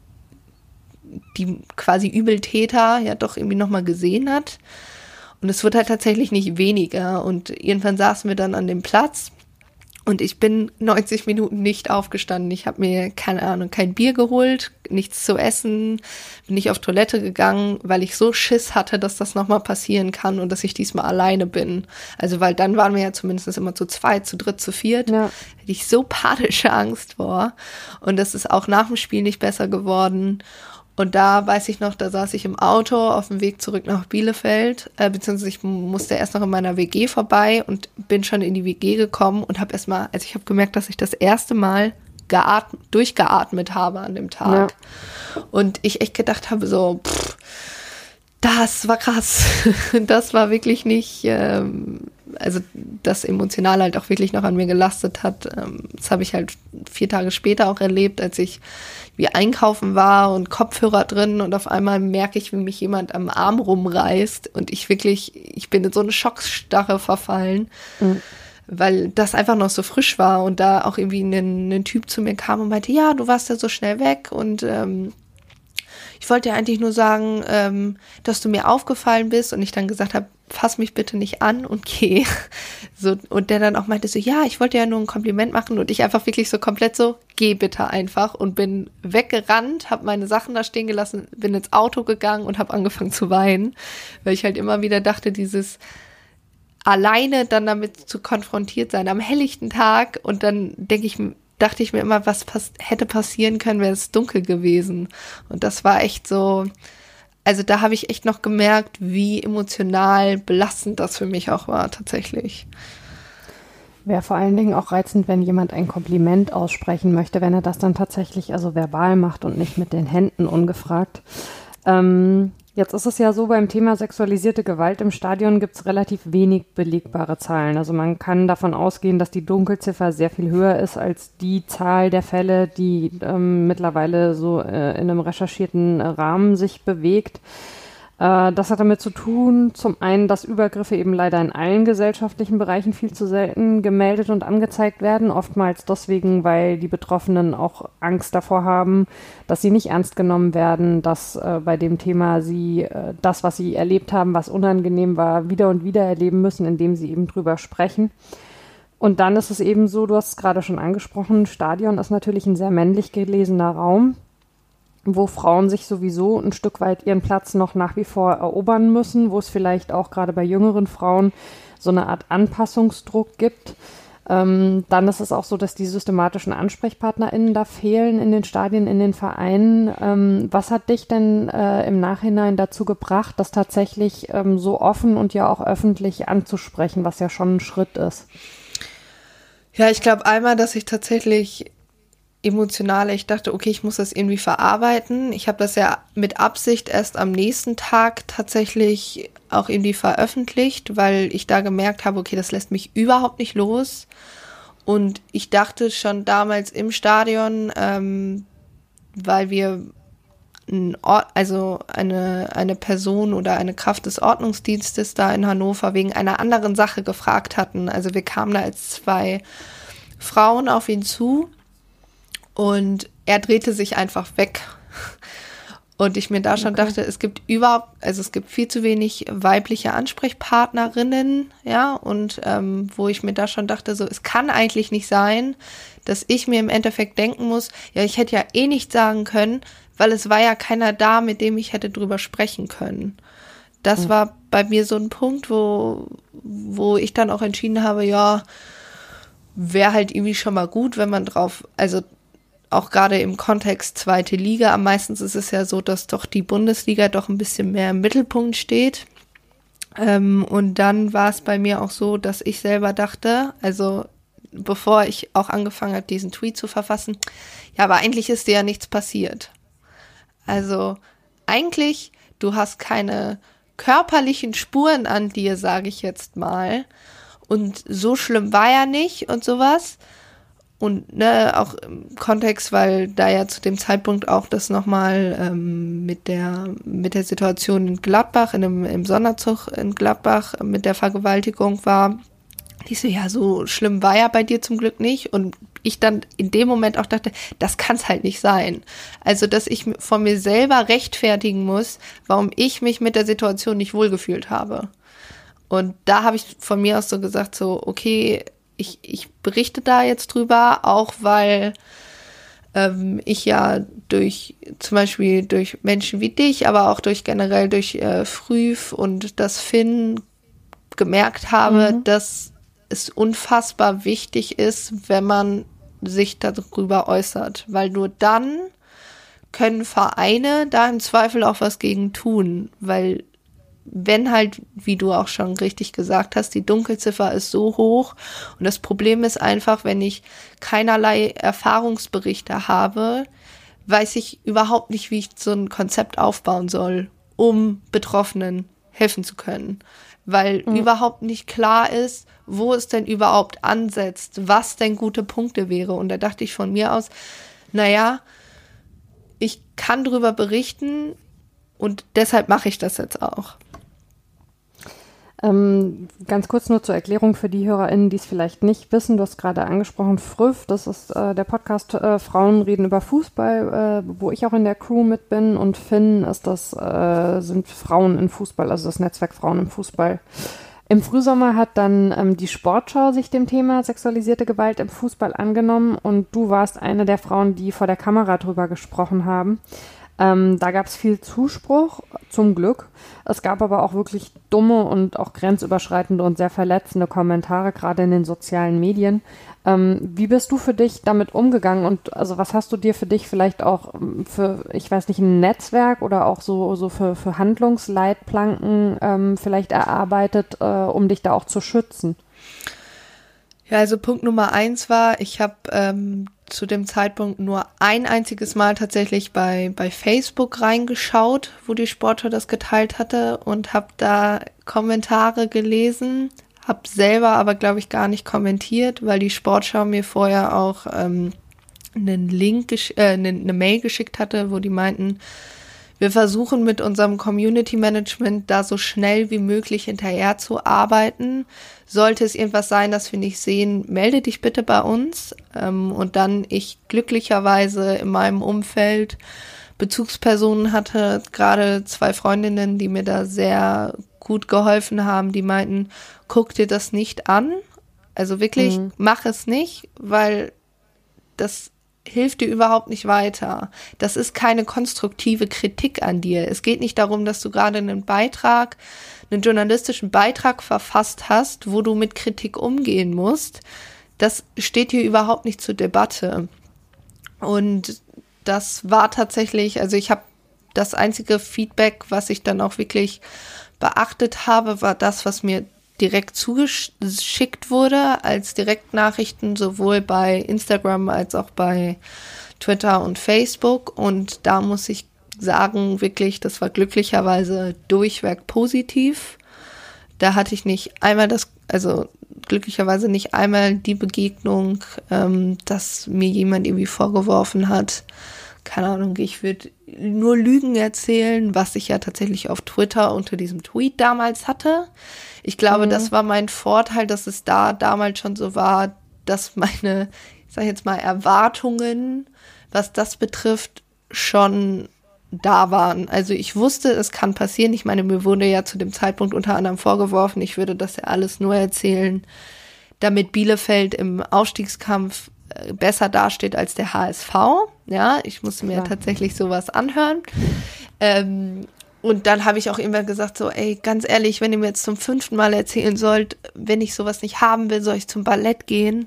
die quasi Übeltäter ja doch irgendwie nochmal gesehen hat. Und es wird halt tatsächlich nicht weniger. Und irgendwann saßen wir dann an dem Platz und ich bin neunzig Minuten nicht aufgestanden. Ich habe mir, keine Ahnung, kein Bier geholt, nichts zu essen, bin nicht auf Toilette gegangen, weil ich so Schiss hatte, dass das nochmal passieren kann und dass ich diesmal alleine bin. Also weil dann waren wir ja zumindest immer zu zweit, zu dritt, zu viert. Ja. Hätte ich so panische Angst vor. Und das ist auch nach dem Spiel nicht besser geworden. Und da weiß ich noch, da saß ich im Auto auf dem Weg zurück nach Bielefeld, äh, beziehungsweise ich musste erst noch in meiner W G vorbei und bin schon in die W G gekommen und habe erstmal, also ich habe gemerkt, dass ich das erste Mal geatmet, durchgeatmet habe an dem Tag. Ja. Und ich echt gedacht habe, so, pff, das war krass. Das war wirklich nicht, ähm, also das emotional halt auch wirklich noch an mir gelastet hat. Ähm, das habe ich halt vier Tage später auch erlebt, als ich wie einkaufen war und Kopfhörer drin und auf einmal merke ich, wie mich jemand am Arm rumreißt und ich wirklich, ich bin in so eine Schocksstarre verfallen, mhm. weil das einfach noch so frisch war und da auch irgendwie ein, ein Typ zu mir kam und meinte, ja, du warst ja so schnell weg und ähm, ich wollte dir eigentlich nur sagen, ähm, dass du mir aufgefallen bist und ich dann gesagt habe, fass mich bitte nicht an und geh. So, und der dann auch meinte so, ja, ich wollte ja nur ein Kompliment machen und ich einfach wirklich so komplett so, geh bitte einfach und bin weggerannt, habe meine Sachen da stehen gelassen, bin ins Auto gegangen und habe angefangen zu weinen, weil ich halt immer wieder dachte, dieses alleine dann damit zu konfrontiert sein am helllichten Tag und dann denke ich, dachte ich mir immer, was pass- hätte passieren können, wäre es dunkel gewesen. Und das war echt so, also da habe ich echt noch gemerkt, wie emotional belastend das für mich auch war, tatsächlich. Wäre vor allen Dingen auch reizend, wenn jemand ein Kompliment aussprechen möchte, wenn er das dann tatsächlich also verbal macht und nicht mit den Händen ungefragt. Ähm, jetzt ist es ja so, beim Thema sexualisierte Gewalt im Stadion gibt es relativ wenig belegbare Zahlen. Also man kann davon ausgehen, dass die Dunkelziffer sehr viel höher ist als die Zahl der Fälle, die ähm, mittlerweile so äh, in einem recherchierten äh, Rahmen sich bewegt. Äh, das hat damit zu tun, zum einen, dass Übergriffe eben leider in allen gesellschaftlichen Bereichen viel zu selten gemeldet und angezeigt werden. Oftmals deswegen, weil die Betroffenen auch Angst davor haben, dass sie nicht ernst genommen werden, dass äh, bei dem Thema sie äh, das, was sie erlebt haben, was unangenehm war, wieder und wieder erleben müssen, indem sie eben drüber sprechen. Und dann ist es eben so, du hast es gerade schon angesprochen, Stadion ist natürlich ein sehr männlich gelesener Raum, wo Frauen sich sowieso ein Stück weit ihren Platz noch nach wie vor erobern müssen, wo es vielleicht auch gerade bei jüngeren Frauen so eine Art Anpassungsdruck gibt. Ähm, dann ist es auch so, dass die systematischen AnsprechpartnerInnen da fehlen in den Stadien, in den Vereinen. Ähm, was hat dich denn äh, im Nachhinein dazu gebracht, das tatsächlich ähm, so offen und ja auch öffentlich anzusprechen, was ja schon ein Schritt ist? Ja, ich glaube einmal, dass ich tatsächlich emotional, ich dachte, okay, ich muss das irgendwie verarbeiten. Ich habe das ja mit Absicht erst am nächsten Tag tatsächlich auch irgendwie veröffentlicht, weil ich da gemerkt habe, okay, das lässt mich überhaupt nicht los. Und ich dachte schon damals im Stadion, ähm, weil wir ein Ort, also eine, eine Person oder eine Kraft des Ordnungsdienstes da in Hannover wegen einer anderen Sache gefragt hatten. Also wir kamen da als zwei Frauen auf ihn zu. Und er drehte sich einfach weg. Und ich mir da schon okay. dachte, es gibt überhaupt, also es gibt viel zu wenig weibliche Ansprechpartnerinnen, ja, und ähm, wo ich mir da schon dachte, so, es kann eigentlich nicht sein, dass ich mir im Endeffekt denken muss, ja, ich hätte ja eh nichts sagen können, weil es war ja keiner da, mit dem ich hätte drüber sprechen können. Das mhm. war bei mir so ein Punkt, wo, wo ich dann auch entschieden habe, ja, wäre halt irgendwie schon mal gut, wenn man drauf, also auch gerade im Kontext zweite Liga, am meisten ist es ja so, dass doch die Bundesliga doch ein bisschen mehr im Mittelpunkt steht. Ähm, und dann war es bei mir auch so, dass ich selber dachte, also bevor ich auch angefangen habe, diesen Tweet zu verfassen, ja, aber eigentlich ist dir ja nichts passiert. Also eigentlich, du hast keine körperlichen Spuren an dir, sage ich jetzt mal. Und so schlimm war ja nicht und sowas. Und ne, auch im Kontext, weil da ja zu dem Zeitpunkt auch das nochmal ähm, mit der mit der Situation in Gladbach, in einem, im Sonderzug in Gladbach mit der Vergewaltigung war. Die so, ja, so schlimm war ja bei dir zum Glück nicht. Und ich dann in dem Moment auch dachte, das kann es halt nicht sein. Also, dass ich von mir selber rechtfertigen muss, warum ich mich mit der Situation nicht wohlgefühlt habe. Und da habe ich von mir aus so gesagt, so, okay, ich, ich berichte da jetzt drüber, auch weil ähm, ich ja durch, zum Beispiel durch Menschen wie dich, aber auch durch generell durch äh, Früh und das Finn gemerkt habe, mhm. dass es unfassbar wichtig ist, wenn man sich darüber äußert, weil nur dann können Vereine da im Zweifel auch was gegen tun, weil wenn halt, wie du auch schon richtig gesagt hast, die Dunkelziffer ist so hoch und das Problem ist einfach, wenn ich keinerlei Erfahrungsberichte habe, weiß ich überhaupt nicht, wie ich so ein Konzept aufbauen soll, um Betroffenen helfen zu können, weil mhm. überhaupt nicht klar ist, wo es denn überhaupt ansetzt, was denn gute Punkte wäre. Und da dachte ich von mir aus, naja, ich kann drüber berichten und deshalb mache ich das jetzt auch. Ähm, ganz kurz nur zur Erklärung für die HörerInnen, die es vielleicht nicht wissen. Du hast gerade angesprochen, Früff, das ist äh, der Podcast äh, Frauen reden über Fußball, äh, wo ich auch in der Crew mit bin. Und Finn ist das, äh, sind Frauen im Fußball, also das Netzwerk Frauen im Fußball. Im Frühsommer hat dann ähm, die Sportschau sich dem Thema sexualisierte Gewalt im Fußball angenommen und du warst eine der Frauen, die vor der Kamera drüber gesprochen haben. Ähm, da gab es viel Zuspruch, zum Glück. Es gab aber auch wirklich dumme und auch grenzüberschreitende und sehr verletzende Kommentare, gerade in den sozialen Medien. Ähm, wie bist du für dich damit umgegangen und also was hast du dir für dich vielleicht auch für, ich weiß nicht, ein Netzwerk oder auch so, so für, für Handlungsleitplanken ähm, vielleicht erarbeitet, äh, um dich da auch zu schützen? Ja, also Punkt Nummer eins war, ich habe ähm, zu dem Zeitpunkt nur ein einziges Mal tatsächlich bei, bei Facebook reingeschaut, wo die Sportschau das geteilt hatte und habe da Kommentare gelesen, habe selber aber, glaube ich, gar nicht kommentiert, weil die Sportschau mir vorher auch ähm, einen Link, gesch- äh, eine, eine Mail geschickt hatte, wo die meinten, wir versuchen mit unserem Community Management da so schnell wie möglich hinterher zu arbeiten. Sollte es irgendwas sein, das wir nicht sehen, melde dich bitte bei uns. Ähm, und dann ich glücklicherweise in meinem Umfeld Bezugspersonen hatte, gerade zwei Freundinnen, die mir da sehr gut geholfen haben, die meinten, guck dir das nicht an. Also wirklich, mhm. mach es nicht, weil das hilft dir überhaupt nicht weiter. Das ist keine konstruktive Kritik an dir. Es geht nicht darum, dass du gerade einen Beitrag, einen journalistischen Beitrag verfasst hast, wo du mit Kritik umgehen musst. Das steht hier überhaupt nicht zur Debatte. Und das war tatsächlich, also ich habe das einzige Feedback, was ich dann auch wirklich beachtet habe, war das, was mir direkt zugeschickt wurde als Direktnachrichten, sowohl bei Instagram als auch bei Twitter und Facebook. Und da muss ich sagen, wirklich, das war glücklicherweise durchweg positiv. Da hatte ich nicht einmal das, also glücklicherweise nicht einmal die Begegnung, ähm, dass mir jemand irgendwie vorgeworfen hat, keine Ahnung, ich würde nur Lügen erzählen, was ich ja tatsächlich auf Twitter unter diesem Tweet damals hatte. Ich glaube, mhm. das war mein Vorteil, dass es da damals schon so war, dass meine, ich sag jetzt mal, Erwartungen, was das betrifft, schon da waren. Also ich wusste, es kann passieren. Ich meine, mir wurde ja zu dem Zeitpunkt unter anderem vorgeworfen, ich würde das ja alles nur erzählen, damit Bielefeld im Aufstiegskampf besser dasteht als der H S V. Ja, ich musste mir ja. tatsächlich sowas anhören. Ähm, und dann habe ich auch immer gesagt, so, ey, ganz ehrlich, wenn ihr mir jetzt zum fünften Mal erzählen sollt, wenn ich sowas nicht haben will, soll ich zum Ballett gehen.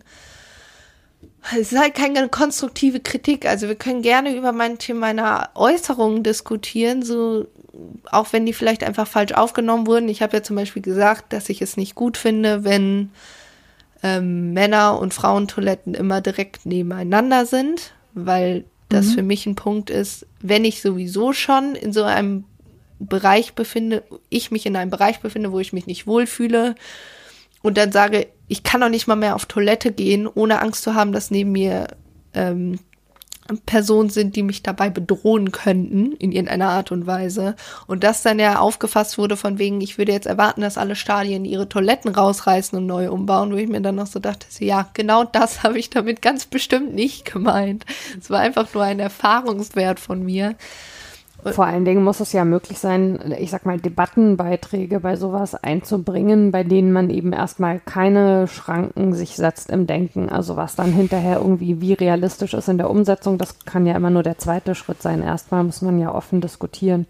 Es ist halt keine konstruktive Kritik. Also wir können gerne über manche meiner Äußerungen diskutieren, so auch wenn die vielleicht einfach falsch aufgenommen wurden. Ich habe ja zum Beispiel gesagt, dass ich es nicht gut finde, wenn ähm, Männer- und Frauentoiletten immer direkt nebeneinander sind, weil das mhm. für mich ein Punkt ist, wenn ich sowieso schon in so einem Bereich befinde, ich mich in einem Bereich befinde, wo ich mich nicht wohlfühle und dann sage, ich kann auch nicht mal mehr auf Toilette gehen, ohne Angst zu haben, dass neben mir ähm, Personen sind, die mich dabei bedrohen könnten, in irgendeiner Art und Weise. Und das dann ja aufgefasst wurde von wegen, ich würde jetzt erwarten, dass alle Stadien ihre Toiletten rausreißen und neu umbauen, wo ich mir dann noch so dachte, so, ja, genau das habe ich damit ganz bestimmt nicht gemeint. Es war einfach nur ein Erfahrungswert von mir. Vor allen Dingen muss es ja möglich sein, ich sag mal, Debattenbeiträge bei sowas einzubringen, bei denen man eben erstmal keine Schranken sich setzt im Denken. Also was dann hinterher irgendwie wie realistisch ist in der Umsetzung, das kann ja immer nur der zweite Schritt sein. Erstmal muss man ja offen diskutieren.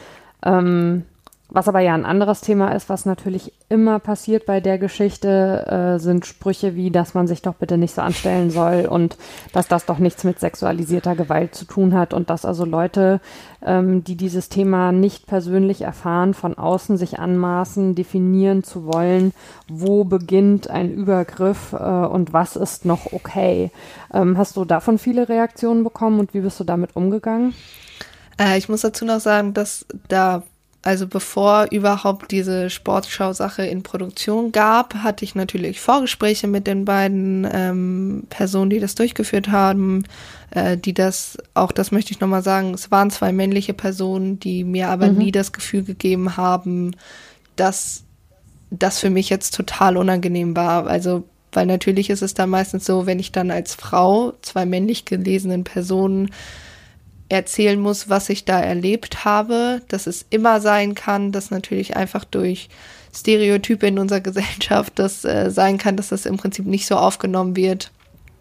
Ähm, was aber ja ein anderes Thema ist, was natürlich immer passiert bei der Geschichte, äh, sind Sprüche wie, dass man sich doch bitte nicht so anstellen soll und dass das doch nichts mit sexualisierter Gewalt zu tun hat und dass also Leute, ähm, die dieses Thema nicht persönlich erfahren, von außen sich anmaßen, definieren zu wollen, wo beginnt ein Übergriff äh, und was ist noch okay. Ähm, hast du davon viele Reaktionen bekommen und wie bist du damit umgegangen? Äh, ich muss dazu noch sagen, dass da Also bevor überhaupt diese Sportschau-Sache in Produktion gab, hatte ich natürlich Vorgespräche mit den beiden ähm, Personen, die das durchgeführt haben, äh, die das, auch das möchte ich nochmal sagen, es waren zwei männliche Personen, die mir aber mhm. nie das Gefühl gegeben haben, dass das für mich jetzt total unangenehm war. Also, weil natürlich ist es dann meistens so, wenn ich dann als Frau zwei männlich gelesenen Personen erzählen muss, was ich da erlebt habe, dass es immer sein kann, dass natürlich einfach durch Stereotype in unserer Gesellschaft das äh, sein kann, dass das im Prinzip nicht so aufgenommen wird,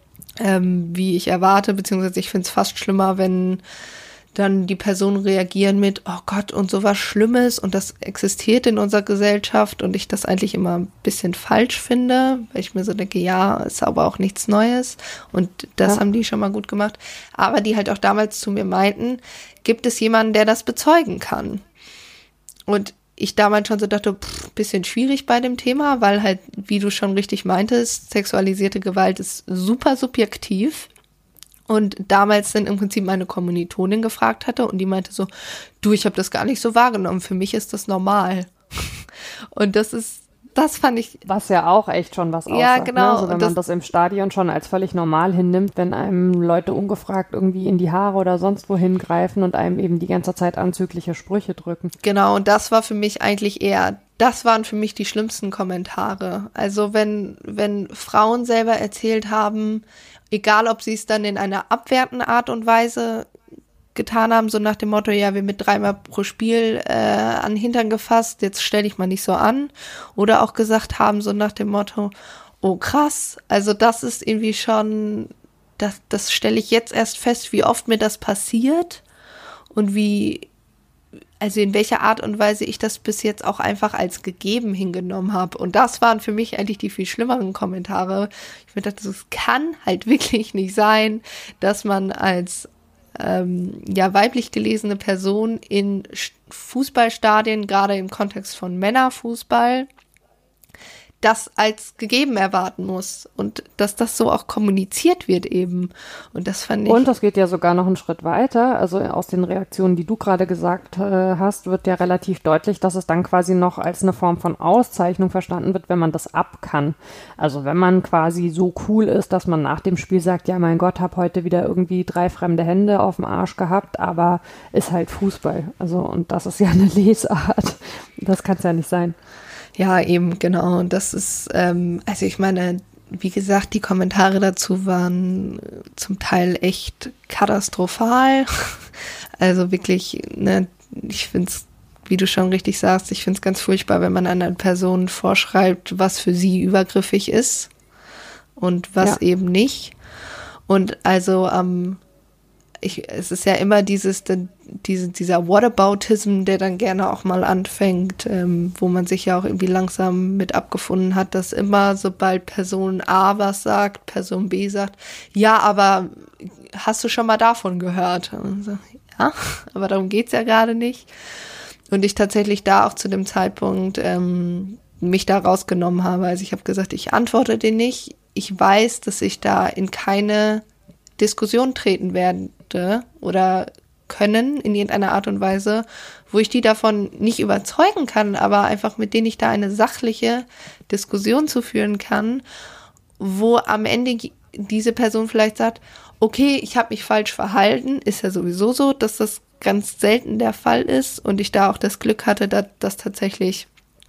ähm, wie ich erwarte, beziehungsweise ich finde es fast schlimmer, wenn dann die Personen reagieren mit, oh Gott, und sowas Schlimmes und das existiert in unserer Gesellschaft und ich das eigentlich immer ein bisschen falsch finde, weil ich mir so denke, ja, ist aber auch nichts Neues und das ja. haben die schon mal gut gemacht. Aber die halt auch damals zu mir meinten, gibt es jemanden, der das bezeugen kann? Und ich damals schon so dachte, pff, bisschen schwierig bei dem Thema, weil halt, wie du schon richtig meintest, sexualisierte Gewalt ist super subjektiv. Und damals dann im Prinzip meine Kommilitonin gefragt hatte und die meinte so, du, ich habe das gar nicht so wahrgenommen, für mich ist das normal. Und das ist, das fand ich... Was ja auch echt schon was aussagt. Ja, genau. Ne? Also wenn das, man das im Stadion schon als völlig normal hinnimmt, wenn einem Leute ungefragt irgendwie in die Haare oder sonst wohin greifen und einem eben die ganze Zeit anzügliche Sprüche drücken. Genau, und das war für mich eigentlich eher... Das waren für mich die schlimmsten Kommentare. Also wenn, wenn Frauen selber erzählt haben, egal ob sie es dann in einer abwertenden Art und Weise getan haben, so nach dem Motto, ja, wir mit dreimal pro Spiel äh, an den Hintern gefasst, jetzt stell dich mal nicht so an. Oder auch gesagt haben, so nach dem Motto, oh krass, also das ist irgendwie schon, das, das stelle ich jetzt erst fest, wie oft mir das passiert und wie... Also in welcher Art und Weise ich das bis jetzt auch einfach als gegeben hingenommen habe. Und das waren für mich eigentlich die viel schlimmeren Kommentare. Ich mir dachte, es kann halt wirklich nicht sein, dass man als ähm, ja weiblich gelesene Person in Fußballstadien, gerade im Kontext von Männerfußball, das als gegeben erwarten muss und dass das so auch kommuniziert wird eben. Und das fand ich... Und das geht ja sogar noch einen Schritt weiter. Also aus den Reaktionen, die du gerade gesagt äh, hast, wird ja relativ deutlich, dass es dann quasi noch als eine Form von Auszeichnung verstanden wird, wenn man das ab kann. Also wenn man quasi so cool ist, dass man nach dem Spiel sagt, ja mein Gott, hab heute wieder irgendwie drei fremde Hände auf dem Arsch gehabt, aber ist halt Fußball. Also und das ist ja eine Lesart. Das kann es ja nicht sein. Ja, eben, genau. Und das ist, ähm, also ich meine, wie gesagt, die Kommentare dazu waren zum Teil echt katastrophal. Also wirklich, ne, ich finde es, wie du schon richtig sagst, ich finde es ganz furchtbar, wenn man einer Person vorschreibt, was für sie übergriffig ist und was ja. eben nicht. Und also ähm, ich, es ist ja immer dieses, diese, dieser Whataboutism, der dann gerne auch mal anfängt, ähm, wo man sich ja auch irgendwie langsam mit abgefunden hat, dass immer, sobald Person A was sagt, Person B sagt, ja, aber hast du schon mal davon gehört? Und so, ja, aber darum geht's ja gerade nicht. Und ich tatsächlich da auch zu dem Zeitpunkt ähm, mich da rausgenommen habe. Also ich habe gesagt, ich antworte dir nicht. Ich weiß, dass ich da in keine Diskussion treten werde oder können in irgendeiner Art und Weise, wo ich die davon nicht überzeugen kann, aber einfach mit denen ich da eine sachliche Diskussion zu führen kann, wo am Ende diese Person vielleicht sagt, okay, ich habe mich falsch verhalten, ist ja sowieso so, dass das ganz selten der Fall ist und ich da auch das Glück hatte, dass, dass tatsächlich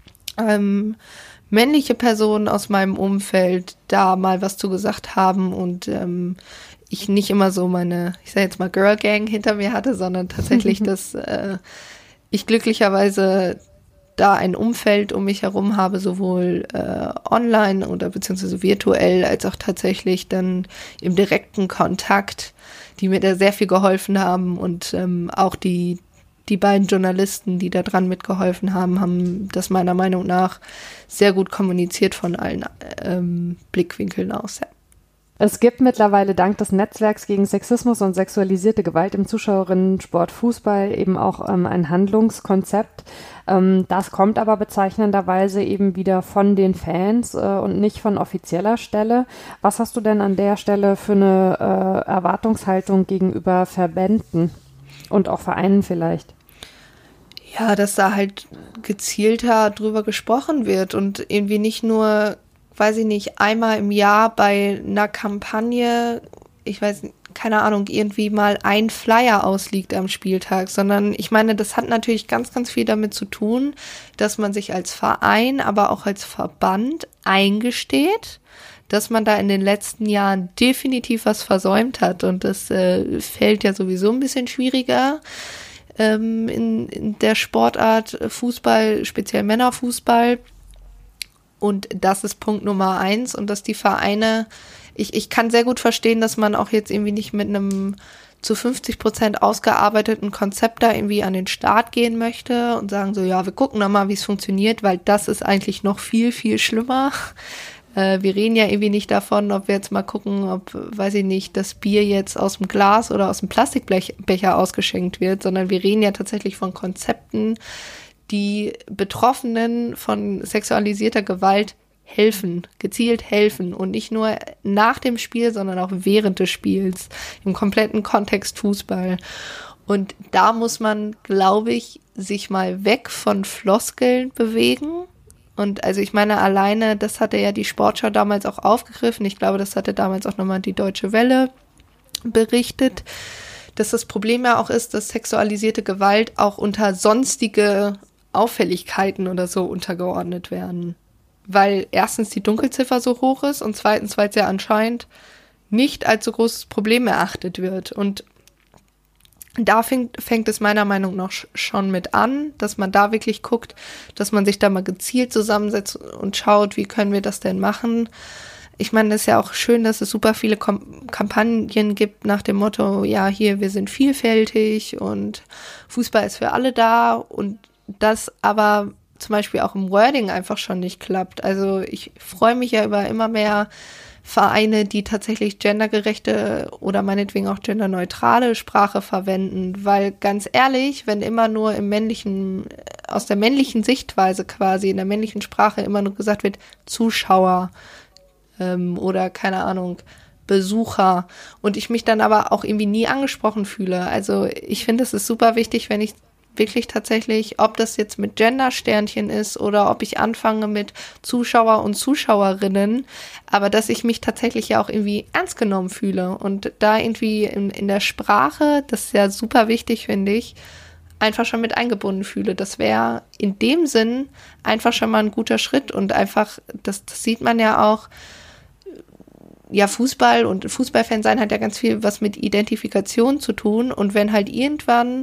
ähm, männliche Personen aus meinem Umfeld da mal was zu gesagt haben und ähm, ich nicht immer so meine, ich sage jetzt mal Girl Gang hinter mir hatte, sondern tatsächlich, dass äh, ich glücklicherweise da ein Umfeld um mich herum habe, sowohl äh, online oder beziehungsweise virtuell, als auch tatsächlich dann im direkten Kontakt, die mir da sehr viel geholfen haben und ähm, auch die die beiden Journalisten, die da dran mitgeholfen haben, haben das meiner Meinung nach sehr gut kommuniziert von allen ähm, Blickwinkeln aus. Ja. Es gibt mittlerweile dank des Netzwerks gegen Sexismus und sexualisierte Gewalt im Zuschauerinnensport Fußball eben auch ähm, ein Handlungskonzept. Ähm, das kommt aber bezeichnenderweise eben wieder von den Fans äh, und nicht von offizieller Stelle. Was hast du denn an der Stelle für eine äh, Erwartungshaltung gegenüber Verbänden und auch Vereinen vielleicht? Ja, dass da halt gezielter drüber gesprochen wird und irgendwie nicht nur, weiß ich nicht, einmal im Jahr bei einer Kampagne, ich weiß nicht, keine Ahnung, irgendwie mal ein Flyer ausliegt am Spieltag, sondern ich meine, das hat natürlich ganz, ganz viel damit zu tun, dass man sich als Verein, aber auch als Verband eingesteht, dass man da in den letzten Jahren definitiv was versäumt hat und das äh, fällt ja sowieso ein bisschen schwieriger ähm, in, in der Sportart Fußball, speziell Männerfußball. Und das ist Punkt Nummer eins und dass die Vereine, ich, ich kann sehr gut verstehen, dass man auch jetzt irgendwie nicht mit einem zu fünfzig Prozent ausgearbeiteten Konzept da irgendwie an den Start gehen möchte und sagen so, ja, wir gucken dann mal, wie es funktioniert, weil das ist eigentlich noch viel, viel schlimmer. Äh, wir reden ja irgendwie nicht davon, ob wir jetzt mal gucken, ob, weiß ich nicht, das Bier jetzt aus dem Glas oder aus dem Plastikbecher ausgeschenkt wird, sondern wir reden ja tatsächlich von Konzepten, die Betroffenen von sexualisierter Gewalt helfen, gezielt helfen und nicht nur nach dem Spiel, sondern auch während des Spiels, im kompletten Kontext Fußball. Und da muss man, glaube ich, sich mal weg von Floskeln bewegen. Und also ich meine, alleine, das hatte ja die Sportschau damals auch aufgegriffen. Ich glaube, das hatte damals auch nochmal die Deutsche Welle berichtet, dass das Problem ja auch ist, dass sexualisierte Gewalt auch unter sonstige Auffälligkeiten oder so untergeordnet werden. Weil erstens die Dunkelziffer so hoch ist und zweitens, weil es ja anscheinend nicht als so großes Problem erachtet wird. Und da fängt, fängt es meiner Meinung nach schon mit an, dass man da wirklich guckt, dass man sich da mal gezielt zusammensetzt und schaut, wie können wir das denn machen. Ich meine, es ist ja auch schön, dass es super viele Kom- Kampagnen gibt nach dem Motto, ja, hier, wir sind vielfältig und Fußball ist für alle da und das aber zum Beispiel auch im Wording einfach schon nicht klappt. Also ich freue mich ja über immer mehr Vereine, die tatsächlich gendergerechte oder meinetwegen auch genderneutrale Sprache verwenden, weil ganz ehrlich, wenn immer nur im männlichen, aus der männlichen Sichtweise quasi, in der männlichen Sprache immer nur gesagt wird, Zuschauer ähm, oder keine Ahnung, Besucher und ich mich dann aber auch irgendwie nie angesprochen fühle. Also ich finde, es ist super wichtig, wenn ich wirklich tatsächlich, ob das jetzt mit Gender-Sternchen ist oder ob ich anfange mit Zuschauer und Zuschauerinnen, aber dass ich mich tatsächlich ja auch irgendwie ernst genommen fühle und da irgendwie in, in der Sprache, das ist ja super wichtig, finde ich, einfach schon mit eingebunden fühle. Das wäre in dem Sinn einfach schon mal ein guter Schritt und einfach, das, das sieht man ja auch, ja, Fußball und Fußballfan sein hat ja ganz viel was mit Identifikation zu tun und wenn halt irgendwann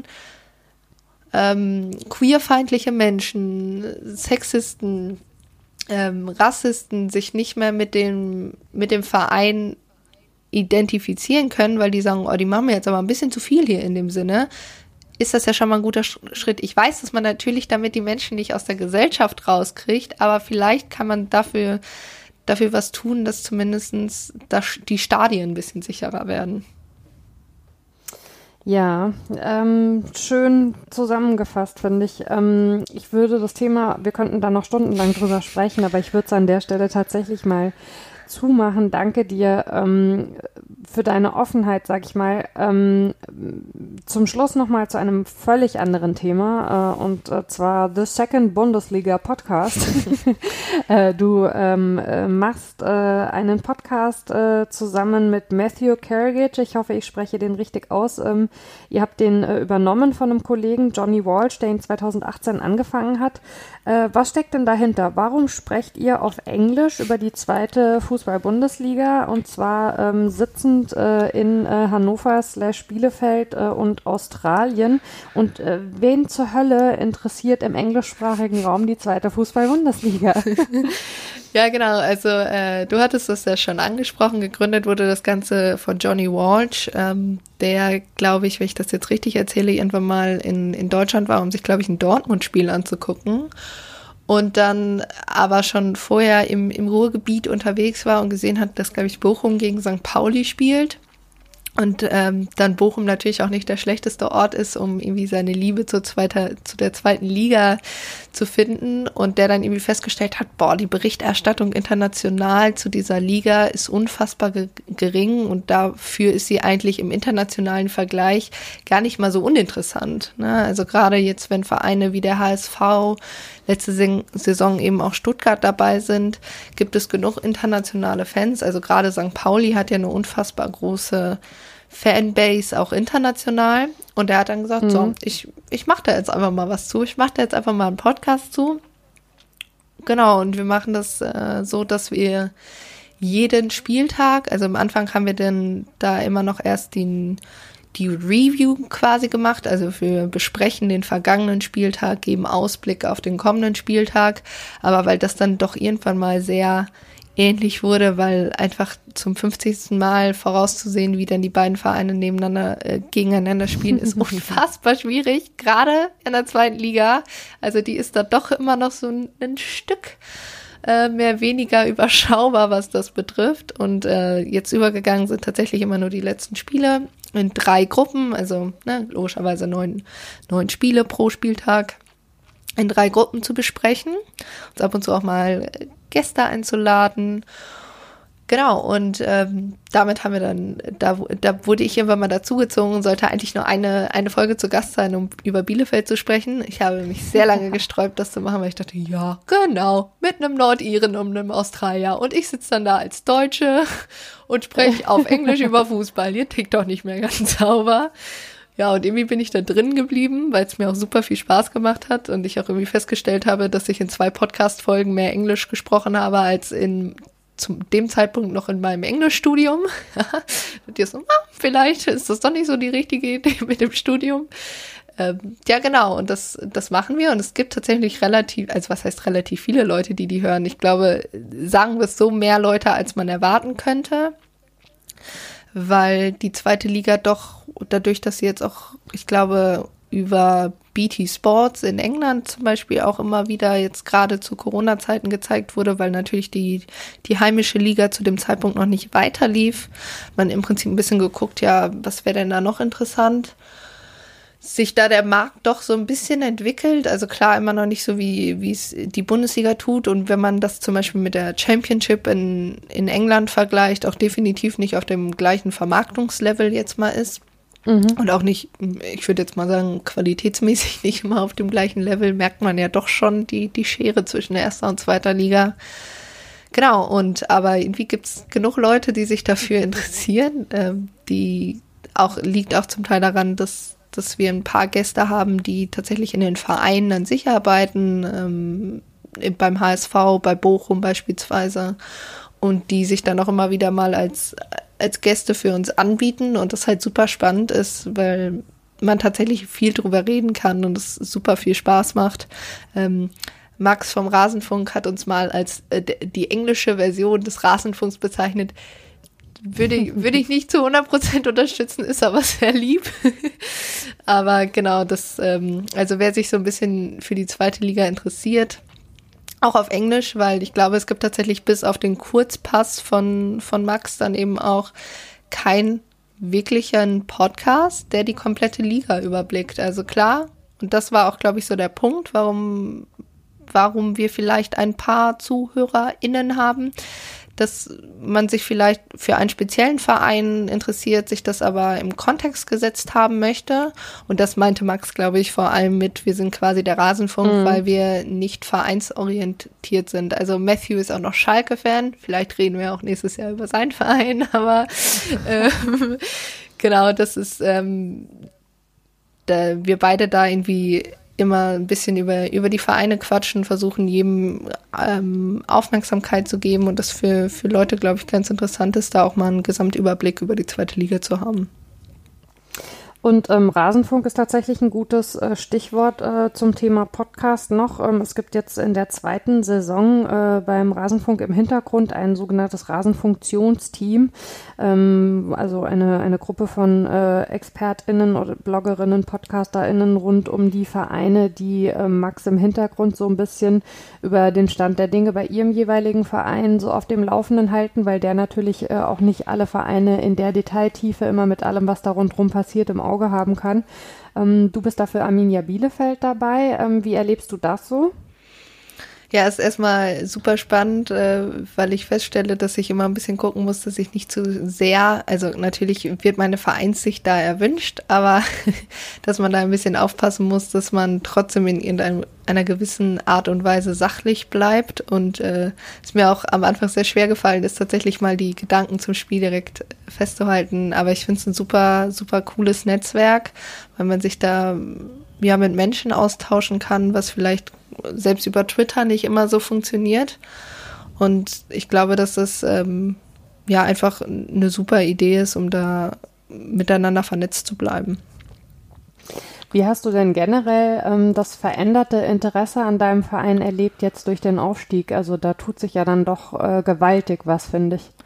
Ähm, queerfeindliche Menschen, Sexisten, ähm, Rassisten sich nicht mehr mit dem, mit dem Verein identifizieren können, weil die sagen, oh, die machen mir jetzt aber ein bisschen zu viel hier in dem Sinne, ist das ja schon mal ein guter Schritt. Ich weiß, dass man natürlich damit die Menschen nicht aus der Gesellschaft rauskriegt, aber vielleicht kann man dafür, dafür was tun, dass zumindest das, die Stadien ein bisschen sicherer werden. Ja, ähm, schön zusammengefasst, finde ich. Ähm, ich würde das Thema, wir könnten da noch stundenlang drüber sprechen, aber ich würde es an der Stelle tatsächlich mal zumachen. Danke dir ähm, für deine Offenheit, sag ich mal. Ähm, zum Schluss nochmal zu einem völlig anderen Thema äh, und äh, zwar The Second Bundesliga Podcast. äh, du ähm, äh, machst äh, einen Podcast äh, zusammen mit Matthew Carriage. Ich hoffe, ich spreche den richtig aus. Ähm, ihr habt den äh, übernommen von einem Kollegen, Johnny Walsh, der ihn zweitausendachtzehn angefangen hat. Äh, was steckt denn dahinter? Warum sprecht ihr auf Englisch über die zweite Fußball-Bundesliga und zwar ähm, sitzend äh, in äh, Hannover slash Bielefeld äh, und Australien? Und äh, wen zur Hölle interessiert im englischsprachigen Raum die zweite Fußball-Bundesliga? Ja, genau. Also äh, du hattest das ja schon angesprochen. Gegründet wurde das Ganze von Johnny Walsh, ähm, der, glaube ich, wenn ich das jetzt richtig erzähle, irgendwann mal in, in Deutschland war, um sich, glaube ich, ein Dortmund-Spiel anzugucken. Und dann aber schon vorher im, im Ruhrgebiet unterwegs war und gesehen hat, dass, glaube ich, Bochum gegen Sankt Pauli spielt. Und ähm, dann Bochum natürlich auch nicht der schlechteste Ort ist, um irgendwie seine Liebe zur zweiter, zu der zweiten Liga zu finden. Und der dann irgendwie festgestellt hat, boah, die Berichterstattung international zu dieser Liga ist unfassbar ge- gering und dafür ist sie eigentlich im internationalen Vergleich gar nicht mal so uninteressant. Ne? Also gerade jetzt, wenn Vereine wie der H S V, letzte Saison eben auch Stuttgart dabei sind, gibt es genug internationale Fans. Also gerade Sankt Pauli hat ja eine unfassbar große Fanbase, auch international. Und er hat dann gesagt, mhm. so, ich, ich mache da jetzt einfach mal was zu. Ich mache da jetzt einfach mal einen Podcast zu. Genau, und wir machen das äh, so, dass wir jeden Spieltag, also am Anfang haben wir dann da immer noch erst den die Review quasi gemacht, also wir besprechen den vergangenen Spieltag, geben Ausblick auf den kommenden Spieltag, aber weil das dann doch irgendwann mal sehr ähnlich wurde, weil einfach zum fünfzigsten Mal vorauszusehen, wie dann die beiden Vereine nebeneinander, äh, gegeneinander spielen, ist unfassbar schwierig, gerade in der zweiten Liga, also die ist da doch immer noch so ein, ein Stück äh, mehr weniger überschaubar, was das betrifft und äh, jetzt übergegangen sind tatsächlich immer nur die letzten Spiele in drei Gruppen, also ne, logischerweise neun, neun Spiele pro Spieltag in drei Gruppen zu besprechen, uns ab und zu auch mal Gäste einzuladen. Genau, und ähm, damit haben wir dann, da, da wurde ich irgendwann mal dazugezogen und sollte eigentlich nur eine, eine Folge zu Gast sein, um über Bielefeld zu sprechen. Ich habe mich sehr lange gesträubt, das zu machen, weil ich dachte, ja, genau, mit einem Nordiren und einem Australier. Und ich sitze dann da als Deutsche und spreche auf Englisch über Fußball. Hier tickt doch nicht mehr ganz sauber. Ja, und irgendwie bin ich da drin geblieben, weil es mir auch super viel Spaß gemacht hat und ich auch irgendwie festgestellt habe, dass ich in zwei Podcast-Folgen mehr Englisch gesprochen habe als in zu dem Zeitpunkt noch in meinem Englischstudium. Und ihr so, ah, vielleicht ist das doch nicht so die richtige Idee mit dem Studium. Ähm, ja, genau. Und das, das machen wir. Und es gibt tatsächlich relativ, also was heißt relativ viele Leute, die die hören. Ich glaube, sagen wir es so, mehr Leute, als man erwarten könnte. Weil die zweite Liga doch, dadurch, dass sie jetzt auch, ich glaube, über B T Sports in England zum Beispiel auch immer wieder jetzt gerade zu Corona-Zeiten gezeigt wurde, weil natürlich die, die heimische Liga zu dem Zeitpunkt noch nicht weiter lief. Man im Prinzip ein bisschen geguckt, ja, was wäre denn da noch interessant? Sich da der Markt doch so ein bisschen entwickelt. Also klar, immer noch nicht so, wie wie es die Bundesliga tut. Und wenn man das zum Beispiel mit der Championship in, in England vergleicht, auch definitiv nicht auf dem gleichen Vermarktungslevel jetzt mal ist. Mhm. Und auch nicht, ich würde jetzt mal sagen, qualitätsmäßig nicht immer auf dem gleichen Level, merkt man ja doch schon die, die Schere zwischen erster und zweiter Liga. Genau, und aber irgendwie gibt es genug Leute, die sich dafür interessieren. Ähm, die auch, liegt auch zum Teil daran, dass dass wir ein paar Gäste haben, die tatsächlich in den Vereinen an sich arbeiten, ähm, beim H S V, bei Bochum beispielsweise, und die sich dann auch immer wieder mal als, als Gäste für uns anbieten und das halt super spannend ist, weil man tatsächlich viel drüber reden kann und es super viel Spaß macht. Ähm, Max vom Rasenfunk hat uns mal als äh, die englische Version des Rasenfunks bezeichnet. Würde ich, würde ich nicht zu hundert Prozent unterstützen, ist aber sehr lieb. Aber genau, das, ähm, also wer sich so ein bisschen für die zweite Liga interessiert, auch auf Englisch, weil ich glaube, es gibt tatsächlich bis auf den Kurzpass von, von Max dann eben auch kein wirklichen Podcast, der die komplette Liga überblickt. Also klar, und das war auch, glaube ich, so der Punkt, warum, warum wir vielleicht ein paar ZuhörerInnen haben, dass man sich vielleicht für einen speziellen Verein interessiert, sich das aber im Kontext gesetzt haben möchte. Und das meinte Max, glaube ich, vor allem mit, wir sind quasi der Rasenfunk, mhm. weil wir nicht vereinsorientiert sind. Also Matthew ist auch noch Schalke-Fan. Vielleicht reden wir auch nächstes Jahr über seinen Verein, aber ähm, genau, das ist, ähm, da wir beide da irgendwie immer ein bisschen über, über die Vereine quatschen, versuchen jedem ähm, Aufmerksamkeit zu geben und das für, für Leute, glaube ich, ganz interessant ist, da auch mal einen Gesamtüberblick über die zweite Liga zu haben. Und ähm, Rasenfunk ist tatsächlich ein gutes äh, Stichwort äh, zum Thema Podcast noch. Ähm, es gibt jetzt in der zweiten Saison äh, beim Rasenfunk im Hintergrund ein sogenanntes Rasenfunktionsteam, ähm, also eine, eine Gruppe von äh, ExpertInnen oder Bloggerinnen, PodcasterInnen rund um die Vereine, die äh, Max im Hintergrund so ein bisschen über den Stand der Dinge bei ihrem jeweiligen Verein so auf dem Laufenden halten, weil der natürlich äh, auch nicht alle Vereine in der Detailtiefe immer mit allem, was da rundherum passiert, im Auge haben kann. Ähm, du bist dafür Arminia Bielefeld dabei. Ähm, wie erlebst du das so? Ja, ist erstmal super spannend, äh, weil ich feststelle, dass ich immer ein bisschen gucken muss, dass ich nicht zu sehr, also natürlich wird meine Vereinssicht da erwünscht, aber dass man da ein bisschen aufpassen muss, dass man trotzdem in irgendeiner gewissen Art und Weise sachlich bleibt. Und äh, ist mir auch am Anfang sehr schwer gefallen, ist tatsächlich mal die Gedanken zum Spiel direkt festzuhalten. Aber ich finde es ein super, super cooles Netzwerk, weil man sich da ja mit Menschen austauschen kann, was vielleicht selbst über Twitter nicht immer so funktioniert. Und ich glaube, dass das ähm, ja einfach eine super Idee ist, um da miteinander vernetzt zu bleiben. Wie hast du denn generell ähm, das veränderte Interesse an deinem Verein erlebt jetzt durch den Aufstieg? Also da tut sich ja dann doch äh, gewaltig was, finde ich.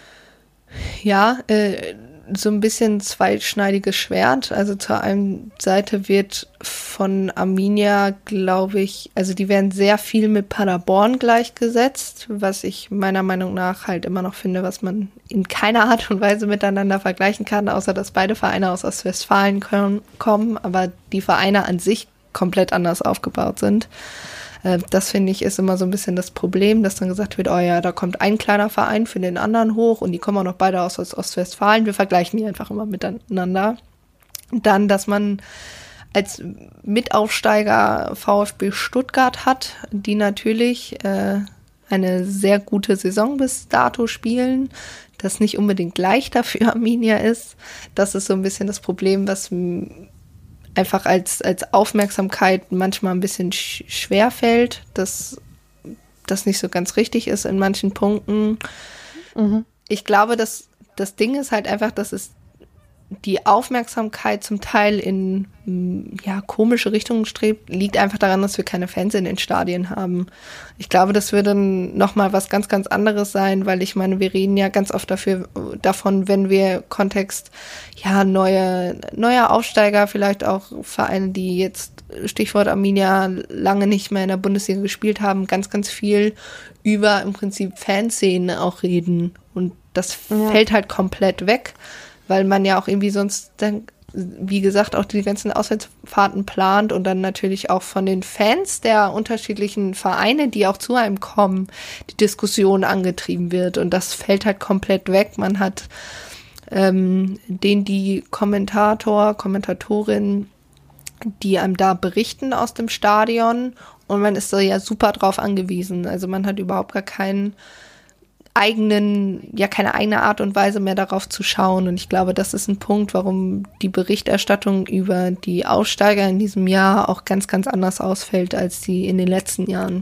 Ja, äh, so ein bisschen zweischneidiges Schwert. Also zur einen Seite wird von Arminia, glaube ich, also die werden sehr viel mit Paderborn gleichgesetzt, was ich meiner Meinung nach halt immer noch finde, was man in keiner Art und Weise miteinander vergleichen kann, außer dass beide Vereine aus Ostwestfalen kommen, aber die Vereine an sich komplett anders aufgebaut sind. Das, finde ich, ist immer so ein bisschen das Problem, dass dann gesagt wird, oh ja, da kommt ein kleiner Verein für den anderen hoch und die kommen auch noch beide aus Ostwestfalen. Wir vergleichen die einfach immer miteinander. Dann, dass man als Mitaufsteiger VfB Stuttgart hat, die natürlich äh, eine sehr gute Saison bis dato spielen, das nicht unbedingt leichter für Arminia ist. Das ist so ein bisschen das Problem, was einfach als, als Aufmerksamkeit manchmal ein bisschen sch- schwer fällt, dass das nicht so ganz richtig ist in manchen Punkten. Mhm. Ich glaube, dass das Ding ist halt einfach, dass es die Aufmerksamkeit zum Teil in ja, komische Richtungen strebt, liegt einfach daran, dass wir keine Fans in den Stadien haben. Ich glaube, das würde dann nochmal was ganz, ganz anderes sein, weil ich meine, wir reden ja ganz oft dafür, davon, wenn wir Kontext, ja, neue, neue Aufsteiger, vielleicht auch Vereine, die jetzt, Stichwort Arminia, lange nicht mehr in der Bundesliga gespielt haben, ganz, ganz viel über im Prinzip Fanszenen auch reden. Und das ja. fällt halt komplett weg, weil man ja auch irgendwie sonst dann, wie gesagt, auch die ganzen Auswärtsfahrten plant und dann natürlich auch von den Fans der unterschiedlichen Vereine, die auch zu einem kommen, die Diskussion angetrieben wird. Und das fällt halt komplett weg. Man hat ähm, den, die Kommentator, Kommentatorin, die einem da berichten aus dem Stadion und man ist da ja super drauf angewiesen. Also man hat überhaupt gar keinen eigenen, ja keine eigene Art und Weise mehr darauf zu schauen. Und ich glaube, das ist ein Punkt, warum die Berichterstattung über die Aussteiger in diesem Jahr auch ganz, ganz anders ausfällt als die in den letzten Jahren.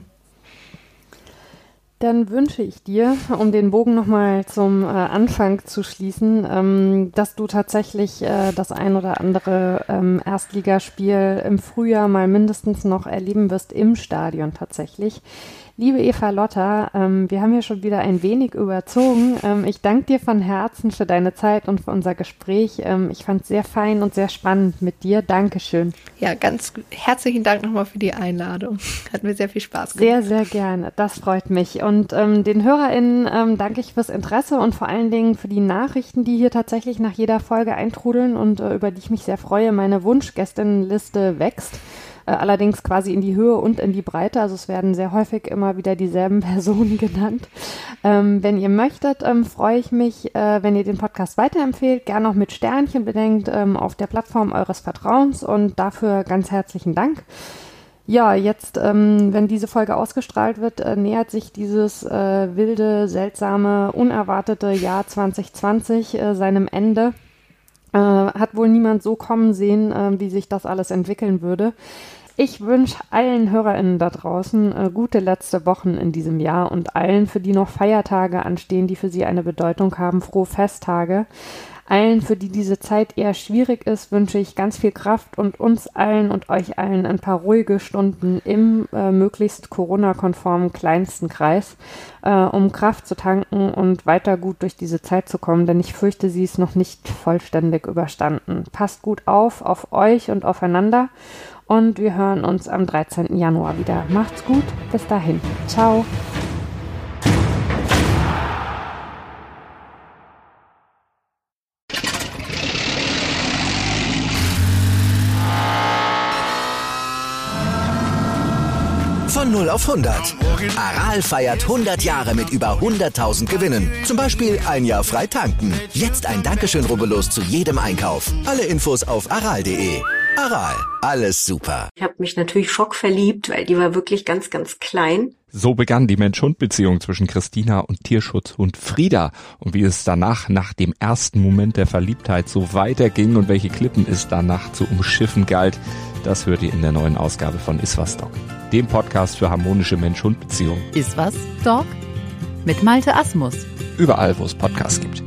Dann wünsche ich dir, um den Bogen nochmal zum äh, Anfang zu schließen, ähm, dass du tatsächlich äh, das ein oder andere ähm, Erstligaspiel im Frühjahr mal mindestens noch erleben wirst im Stadion tatsächlich. Liebe Eva Lotter, ähm, wir haben hier schon wieder ein wenig überzogen. Ähm, ich danke dir von Herzen für deine Zeit und für unser Gespräch. Ähm, ich fand es sehr fein und sehr spannend mit dir. Dankeschön. Ja, ganz herzlichen Dank nochmal für die Einladung. Hat mir sehr viel Spaß gemacht. Sehr, sehr gerne. Das freut mich. Und ähm, den HörerInnen ähm, danke ich fürs Interesse und vor allen Dingen für die Nachrichten, die hier tatsächlich nach jeder Folge eintrudeln und äh, über die ich mich sehr freue. Meine Wunschgästinnenliste wächst. äh, allerdings quasi in die Höhe und in die Breite, also es werden sehr häufig immer wieder dieselben Personen genannt. Ähm, wenn ihr möchtet, ähm, freue ich mich, äh, wenn ihr den Podcast weiterempfehlt, gerne auch mit Sternchen bedenkt ähm, auf der Plattform eures Vertrauens und dafür ganz herzlichen Dank. Ja, jetzt, ähm, wenn diese Folge ausgestrahlt wird, äh, nähert sich dieses äh, wilde, seltsame, unerwartete Jahr zwanzig zwanzig äh, seinem Ende. Äh, hat wohl niemand so kommen sehen, äh, wie sich das alles entwickeln würde. Ich wünsche allen HörerInnen da draußen äh, gute letzte Wochen in diesem Jahr und allen, für die noch Feiertage anstehen, die für sie eine Bedeutung haben, frohe Festtage. Allen, für die diese Zeit eher schwierig ist, wünsche ich ganz viel Kraft und uns allen und euch allen ein paar ruhige Stunden im äh, möglichst Corona-konformen kleinsten Kreis, äh, um Kraft zu tanken und weiter gut durch diese Zeit zu kommen, denn ich fürchte, sie ist noch nicht vollständig überstanden. Passt gut auf, auf euch und aufeinander und wir hören uns am dreizehnten Januar wieder. Macht's gut, bis dahin. Ciao. Von null auf hundert. Aral feiert hundert Jahre mit über hunderttausend Gewinnen. Zum Beispiel ein Jahr frei tanken. Jetzt ein Dankeschön, rubbellos zu jedem Einkauf. Alle Infos auf aral punkt de. Aral, alles super. Ich habe mich natürlich schockverliebt, weil die war wirklich ganz, ganz klein. So begann die Mensch-Hund-Beziehung zwischen Christina und Tierschutzhund Frieda. Und wie es danach, nach dem ersten Moment der Verliebtheit, so weiterging und welche Klippen es danach zu umschiffen galt, das hört ihr in der neuen Ausgabe von Iswas Dog, dem Podcast für harmonische Mensch-Hund-Beziehungen. Iswas Dog mit Malte Asmus. Überall, wo es Podcasts gibt.